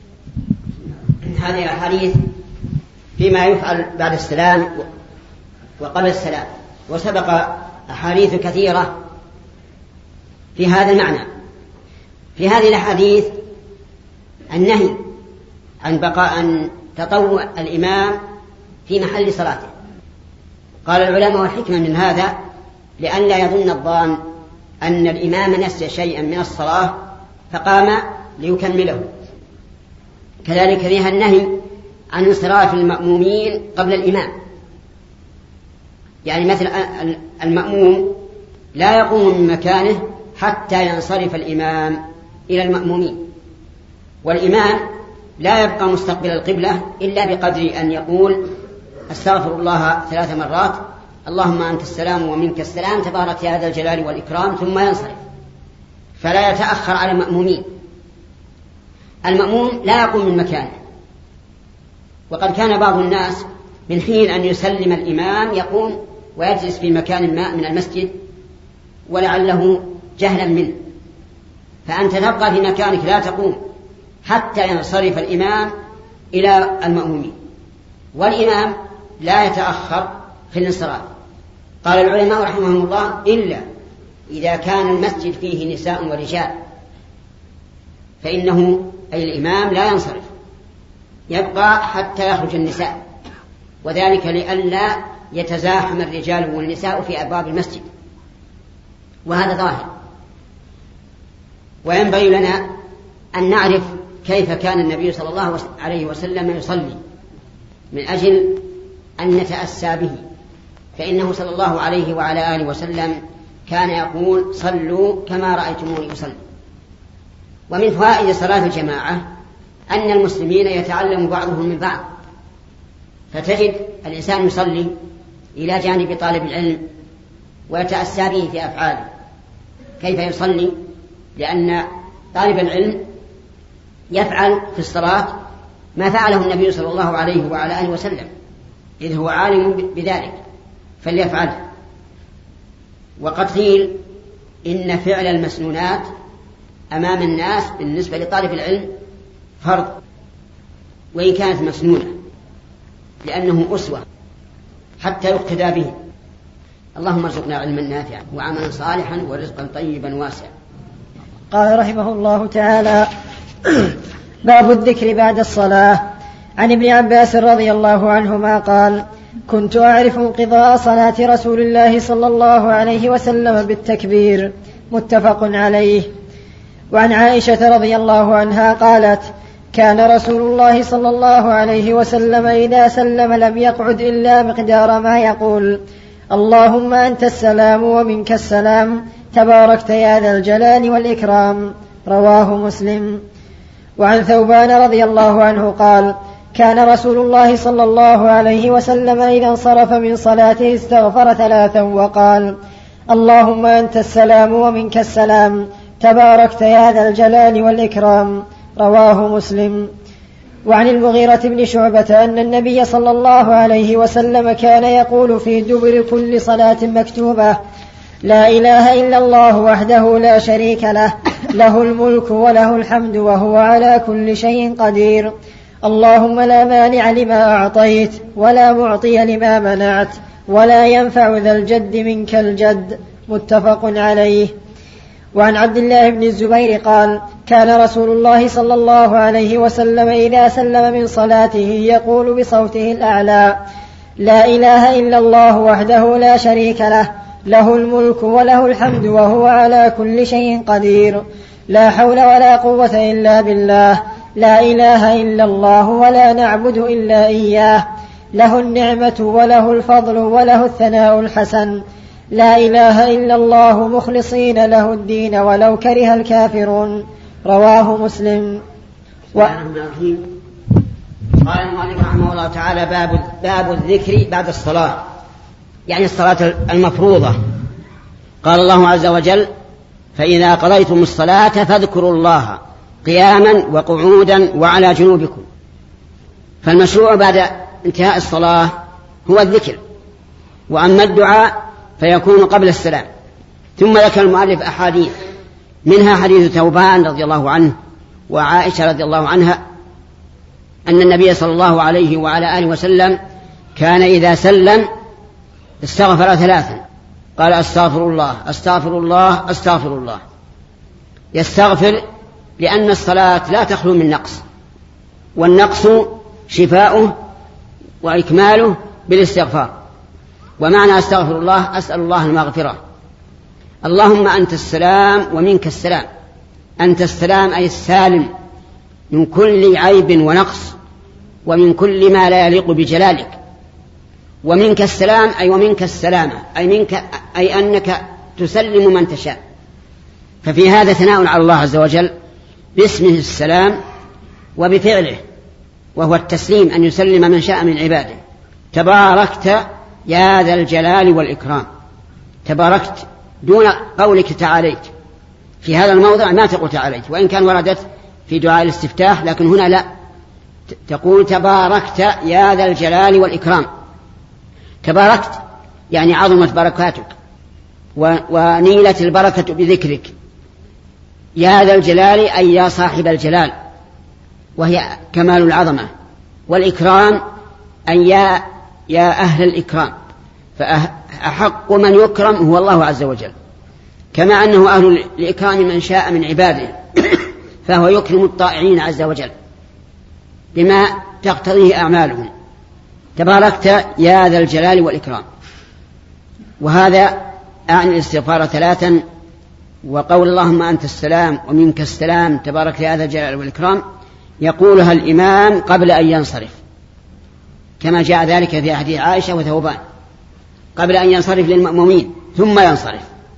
S3: هذه الحديث فيما يفعل بعد السلام وقبل السلام، وسبق أحاديث كثيرة في هذا المعنى. في هذه الأحاديث النهي عن بقاء عن تطوع الإمام في محل صلاته. قال العلماء: والحكمة من هذا لأن لا يظن الظان أن الإمام نسي شيئا من الصلاة فقام ليكمله. كذلك فيها النهي عن انصراف المأمومين قبل الإمام، يعني مثل المأموم لا يقوم من مكانه حتى ينصرف الإمام إلى المأمومين، والإمام لا يبقى مستقبل القبلة إلا بقدر أن يقول: استغفر الله ثلاث مرات، اللهم أنت السلام ومنك السلام تبارك يا ذا الجلال والإكرام، ثم ينصرف، فلا يتأخر على المأمومين. المأموم لا يقوم من مكانه. وقد كان بعض الناس من حين أن يسلم الإمام يقوم ويجلس في مكان ما من المسجد ولعله جهلا منه، فأنت تبقى في مكانك لا تقوم حتى ينصرف الإمام إلى المأمومين، والإمام لا يتأخر في الانصراف. قال العلماء رحمهم الله: إلا إذا كان المسجد فيه نساء ورجال فإنه أي الإمام لا ينصرف، يبقى حتى يخرج النساء، وذلك لئلا يتزاحم الرجال والنساء في أبواب المسجد، وهذا ظاهر. وينبغي لنا أن نعرف كيف كان النبي صلى الله عليه وسلم يصلي من أجل أن نتأسى به، فإنه صلى الله عليه وعلى آله وسلم كان يقول: صلوا كما رأيتموني أصلي. ومن فوائد صلاة الجماعة أن المسلمين يتعلم بعضهم من بعض، فتجد الإنسان يصلي إلى جانب طالب العلم ويتأسى به في أفعاله كيف يصلي، لأن طالب العلم يفعل في الصلاة ما فعله النبي صلى الله عليه وعلى آله وسلم، إذ هو عالم بذلك فليفعله. وقد قيل إن فعل المسنونات أمام الناس بالنسبة لطالب العلم فرض، وإن كانت مسنونة، لأنه أسوة حتى يقتدى به. اللهم ارزقنا علما نافعا وعملا صالحا ورزقا طيبا واسعا.
S4: قال رحمه الله تعالى: باب الذكر بعد الصلاة. عن ابن عباس رضي الله عنهما قال: كنت أعرف انقضاء صلاة رسول الله صلى الله عليه وسلم بالتكبير. متفق عليه. وعن عائشة رضي الله عنها قالت: كان رسول الله صلى الله عليه وسلم إذا سلم لم يقعد إلا مقدار ما يقول: اللهم أنت السلام ومنك السلام تباركت يا ذا الجلال والإكرام. رواه مسلم. وعن ثوبان رضي الله عنه قال: كان رسول الله صلى الله عليه وسلم إذا انصرف من صلاته استغفر ثلاثا وقال: اللهم أنت السلام ومنك السلام تباركت يا ذا الجلال والإكرام. رواه مسلم. وعن المغيرة بن شعبة أن النبي صلى الله عليه وسلم كان يقول في دبر كل صلاة مكتوبة:
S2: لا إله إلا الله وحده لا شريك له له الملك وله الحمد وهو على كل شيء قدير. اللهم لا مانع لما أعطيت ولا معطي لما منعت ولا ينفع ذا الجد منك الجد. متفق عليه. وعن عبد الله بن الزبير قال كان رسول الله صلى الله عليه وسلم إذا سلم من صلاته يقول بصوته الأعلى لا إله إلا الله وحده لا شريك له له الملك وله الحمد وهو على كل شيء قدير. لا حول ولا قوة إلا بالله. لا إله إلا الله ولا نعبد إلا إياه. له النعمة وله الفضل وله الثناء الحسن. لا إله إلا الله مخلصين له الدين ولو كره الكافرون. رواه مسلم.
S3: و... قال المؤلف رحمه الله تعالى باب, باب الذكر بعد الصلاة، يعني الصلاة المفروضة. قال الله عز وجل فإذا قضيتم الصلاة فاذكروا الله قياما وقعودا وعلى جنوبكم. فالمشروع بعد انتهاء الصلاة هو الذكر، وأما الدعاء فيكون قبل السلام. ثم ذكر المؤلف أحاديث، منها حديث ثوبان رضي الله عنه وعائشة رضي الله عنها أن النبي صلى الله عليه وعلى آله وسلم كان إذا سلم استغفر ثلاثا، قال أستغفر الله أستغفر الله أستغفر الله. يستغفر لأن الصلاة لا تخلو من نقص، والنقص شفاؤه وإكماله بالاستغفار. ومعنى أستغفر الله أسأل الله المغفرة. اللهم أنت السلام ومنك السلام. أنت السلام أي السالم من كل عيب ونقص ومن كل ما لا يليق بجلالك. ومنك السلام أي ومنك السلامة، أي منك أي أنك تسلم من تشاء. ففي هذا ثناء على الله عز وجل باسمه السلام وبفعله، وهو التسليم أن يسلم من شاء من عباده. تباركت يا ذا الجلال والإكرام. تباركت دون قولك تعاليت. في هذا الموضع ما تقول تعاليت، وإن كان وردت في دعاء الاستفتاح، لكن هنا لا، تقول تباركت يا ذا الجلال والإكرام. تباركت يعني عظمت بركاتك ونيلت البركة بذكرك. يا ذا الجلال أي يا صاحب الجلال، وهي كمال العظمة. والإكرام أي يا, يا أهل الإكرام، فأحق من يكرم هو الله عز وجل، كما أنه أهل الإكرام من شاء من عباده، فهو يكرم الطائعين عز وجل بما تقتضيه أعمالهم. تباركت يا ذا الجلال والإكرام. وهذا أعني الاستغفار ثلاثا. وقول اللهم أنت السلام ومنك السلام تبارك يا ذا الجلال والإكرام يقولها الإمام قبل أن ينصرف، كما جاء ذلك في حديث عائشة وثوبان، قبل أن ينصرف للمأمومين ثم ينصرف،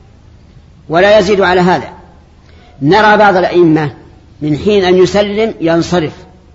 S3: ولا يزيد على هذا. نرى بعض الأئمة من حين أن يسلم ينصرف،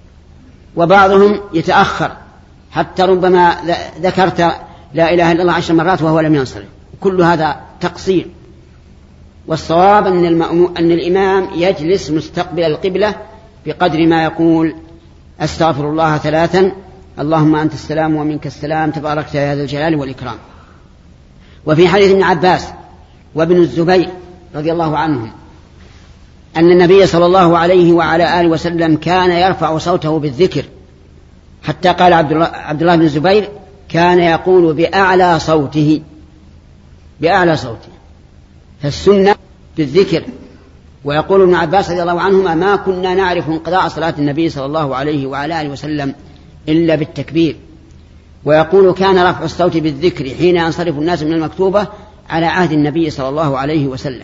S3: وبعضهم يتأخر حتى ربما ذكرت لا إله إلا الله عشر مرات وهو لم ينصرف. كل هذا تقصير. والصواب أن, المأمو... أن الإمام يجلس مستقبل القبلة بقدر ما يقول أستغفر الله ثلاثا اللهم أنت السلام ومنك السلام تباركت يا ذا الجلال والإكرام. وفي حديث ابن عباس وابن الزبير رضي الله عنهم أن النبي صلى الله عليه وعلى آله وسلم كان يرفع صوته بالذكر، حتى قال عبد الله, عبد الله بن الزبير كان يقول بأعلى صوته بأعلى صوته. فالسنة بالذكر. ويقول ابن عباس رضي الله عنهما ما كنا نعرف انقضاء صلاة النبي صلى الله عليه وعلى آله وسلم إلا بالتكبير. ويقول كان رفع الصوت بالذكر حين ينصرف الناس من المكتوبة على عهد النبي صلى الله عليه وسلم.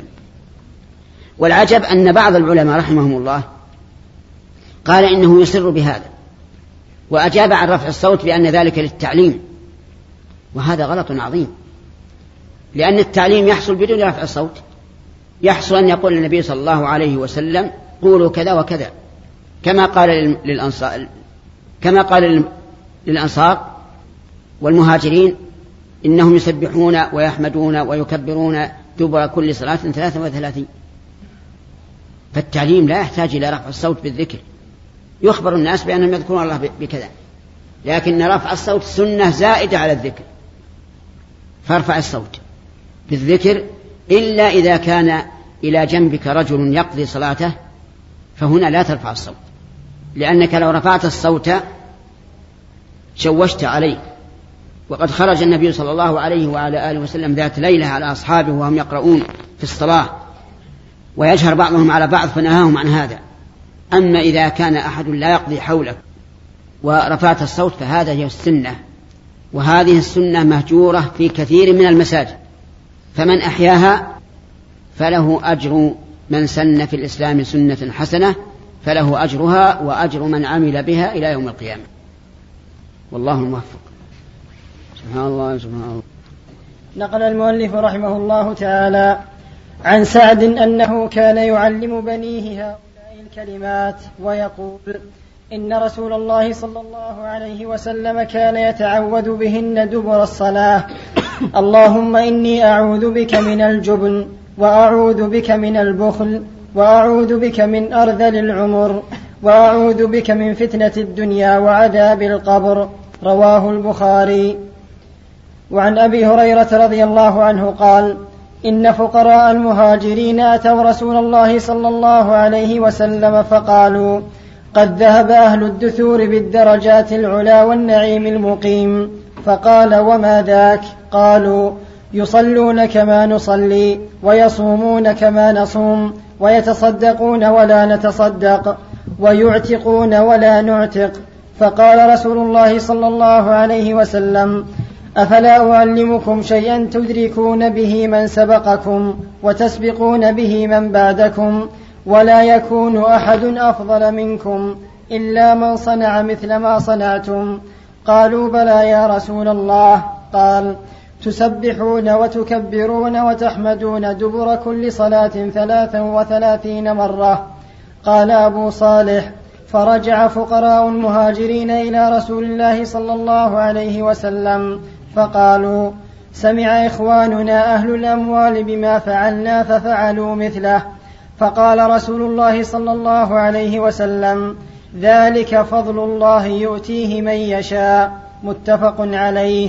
S3: والعجب أن بعض العلماء رحمهم الله قال إنه يسر بهذا، وأجاب عن رفع الصوت بأن ذلك للتعليم، وهذا غلط عظيم، لأن التعليم يحصل بدون رفع الصوت. يحصل أن يقول النبي صلى الله عليه وسلم قولوا كذا وكذا، كما قال للأنصار كما قال للأنصار والمهاجرين إنهم يسبحون ويحمدون ويكبرون دبر كل صلاة ثلاثة وثلاثين. فالتعليم لا يحتاج إلى رفع الصوت بالذكر، يخبر الناس بأنهم يذكرون الله بكذا، لكن رفع الصوت سنة زائدة على الذكر. فارفع الصوت بالذكر إلا إذا كان إلى جنبك رجل يقضي صلاته فهنا لا ترفع الصوت، لأنك لو رفعت الصوت شوشت عليه. وقد خرج النبي صلى الله عليه وعلى آله وسلم ذات ليلة على أصحابه وهم يقرؤون في الصلاة ويجهر بعضهم على بعض فنهاهم عن هذا. أما إذا كان أحد لا يقضي حولك ورفعت الصوت فهذا هي السنة، وهذه السنة مهجورة في كثير من المساجد، فمن أحياها فله أجر من سن في الإسلام سنة حسنة، فله أجرها وأجر من عمل بها إلى يوم القيامة. والله الموفق. سبحان الله سبحان الله.
S2: نقل المؤلف رحمه الله تعالى عن سعد أنه كان يعلم بنيه هؤلاء الكلمات ويقول: إن رسول الله صلى الله عليه وسلم كان يتعوذ بهن دبر الصلاة: اللهم إني أعوذ بك من الجبن، وأعوذ بك من البخل، وأعوذ بك من أرذل العمر، وأعوذ بك من فتنة الدنيا وعذاب القبر. رواه البخاري. وعن أبي هريرة رضي الله عنه قال: إن فقراء المهاجرين أتوا رسول الله صلى الله عليه وسلم فقالوا: قد ذهب أهل الدثور بالدرجات العلا والنعيم المقيم. فقال: وما ذاك؟ قالوا: يصلون كما نصلي، ويصومون كما نصوم، ويتصدقون ولا نتصدق، ويعتقون ولا نعتق. فقال رسول الله صلى الله عليه وسلم: أفلا أعلمكم شيئا تدركون به من سبقكم وتسبقون به من بعدكم، ولا يكون أحد أفضل منكم إلا من صنع مثل ما صنعتم؟ قالوا: بلى يا رسول الله. قال: تسبحون وتكبرون وتحمدون دبر كل صلاة ثلاثا وثلاثين مرة. قال أبو صالح: فرجع فقراء المهاجرين إلى رسول الله صلى الله عليه وسلم فقالوا: سمع إخواننا أهل الأموال بما فعلنا ففعلوا مثله. فقال رسول الله صلى الله عليه وسلم: ذلك فضل الله يؤتيه من يشاء. متفق عليه.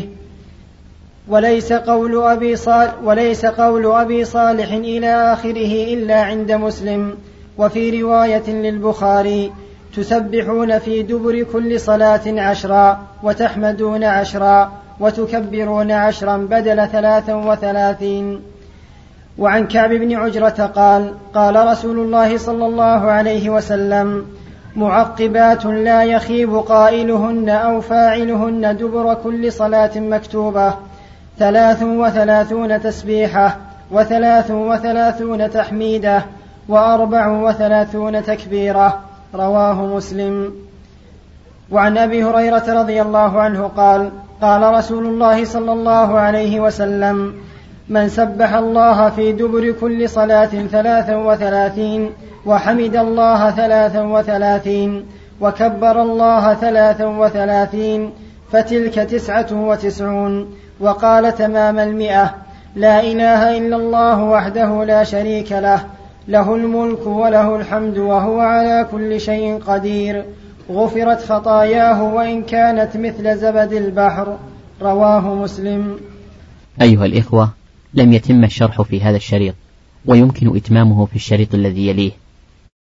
S2: وليس قول أبي صالح, وليس قول أبي صالح إلى آخره إلا عند مسلم. وفي رواية للبخاري: تسبحون في دبر كل صلاة عشرا، وتحمدون عشرا، وتكبرون عشرا بدل ثلاثا وثلاثين. وعن كعب بن عجرة قال: قال رسول الله صلى الله عليه وسلم: معقبات لا يخيب قائلهن أو فاعلهن دبر كل صلاة مكتوبة: ثلاث وثلاثون تسبيحة، وثلاث وثلاثون تحميدة، وأربع وثلاثون تكبيرة. رواه مسلم. وعن أبي هريرة رضي الله عنه قال: قال رسول الله صلى الله عليه وسلم: من سبح الله في دبر كل صلاة ثلاثا وثلاثين، وحمد الله ثلاثا وثلاثين، وكبر الله ثلاثا وثلاثين، فتلك تسعة وتسعون. وقال تمام المئة: لا إله إلا الله وحده لا شريك له، له الملك وله الحمد وهو على كل شيء قدير، غفرت خطاياه وإن كانت مثل زبد البحر. رواه مسلم.
S1: أيها الإخوة، لم يتم الشرح في هذا الشريط، ويمكن إتمامه في الشريط الذي يليه.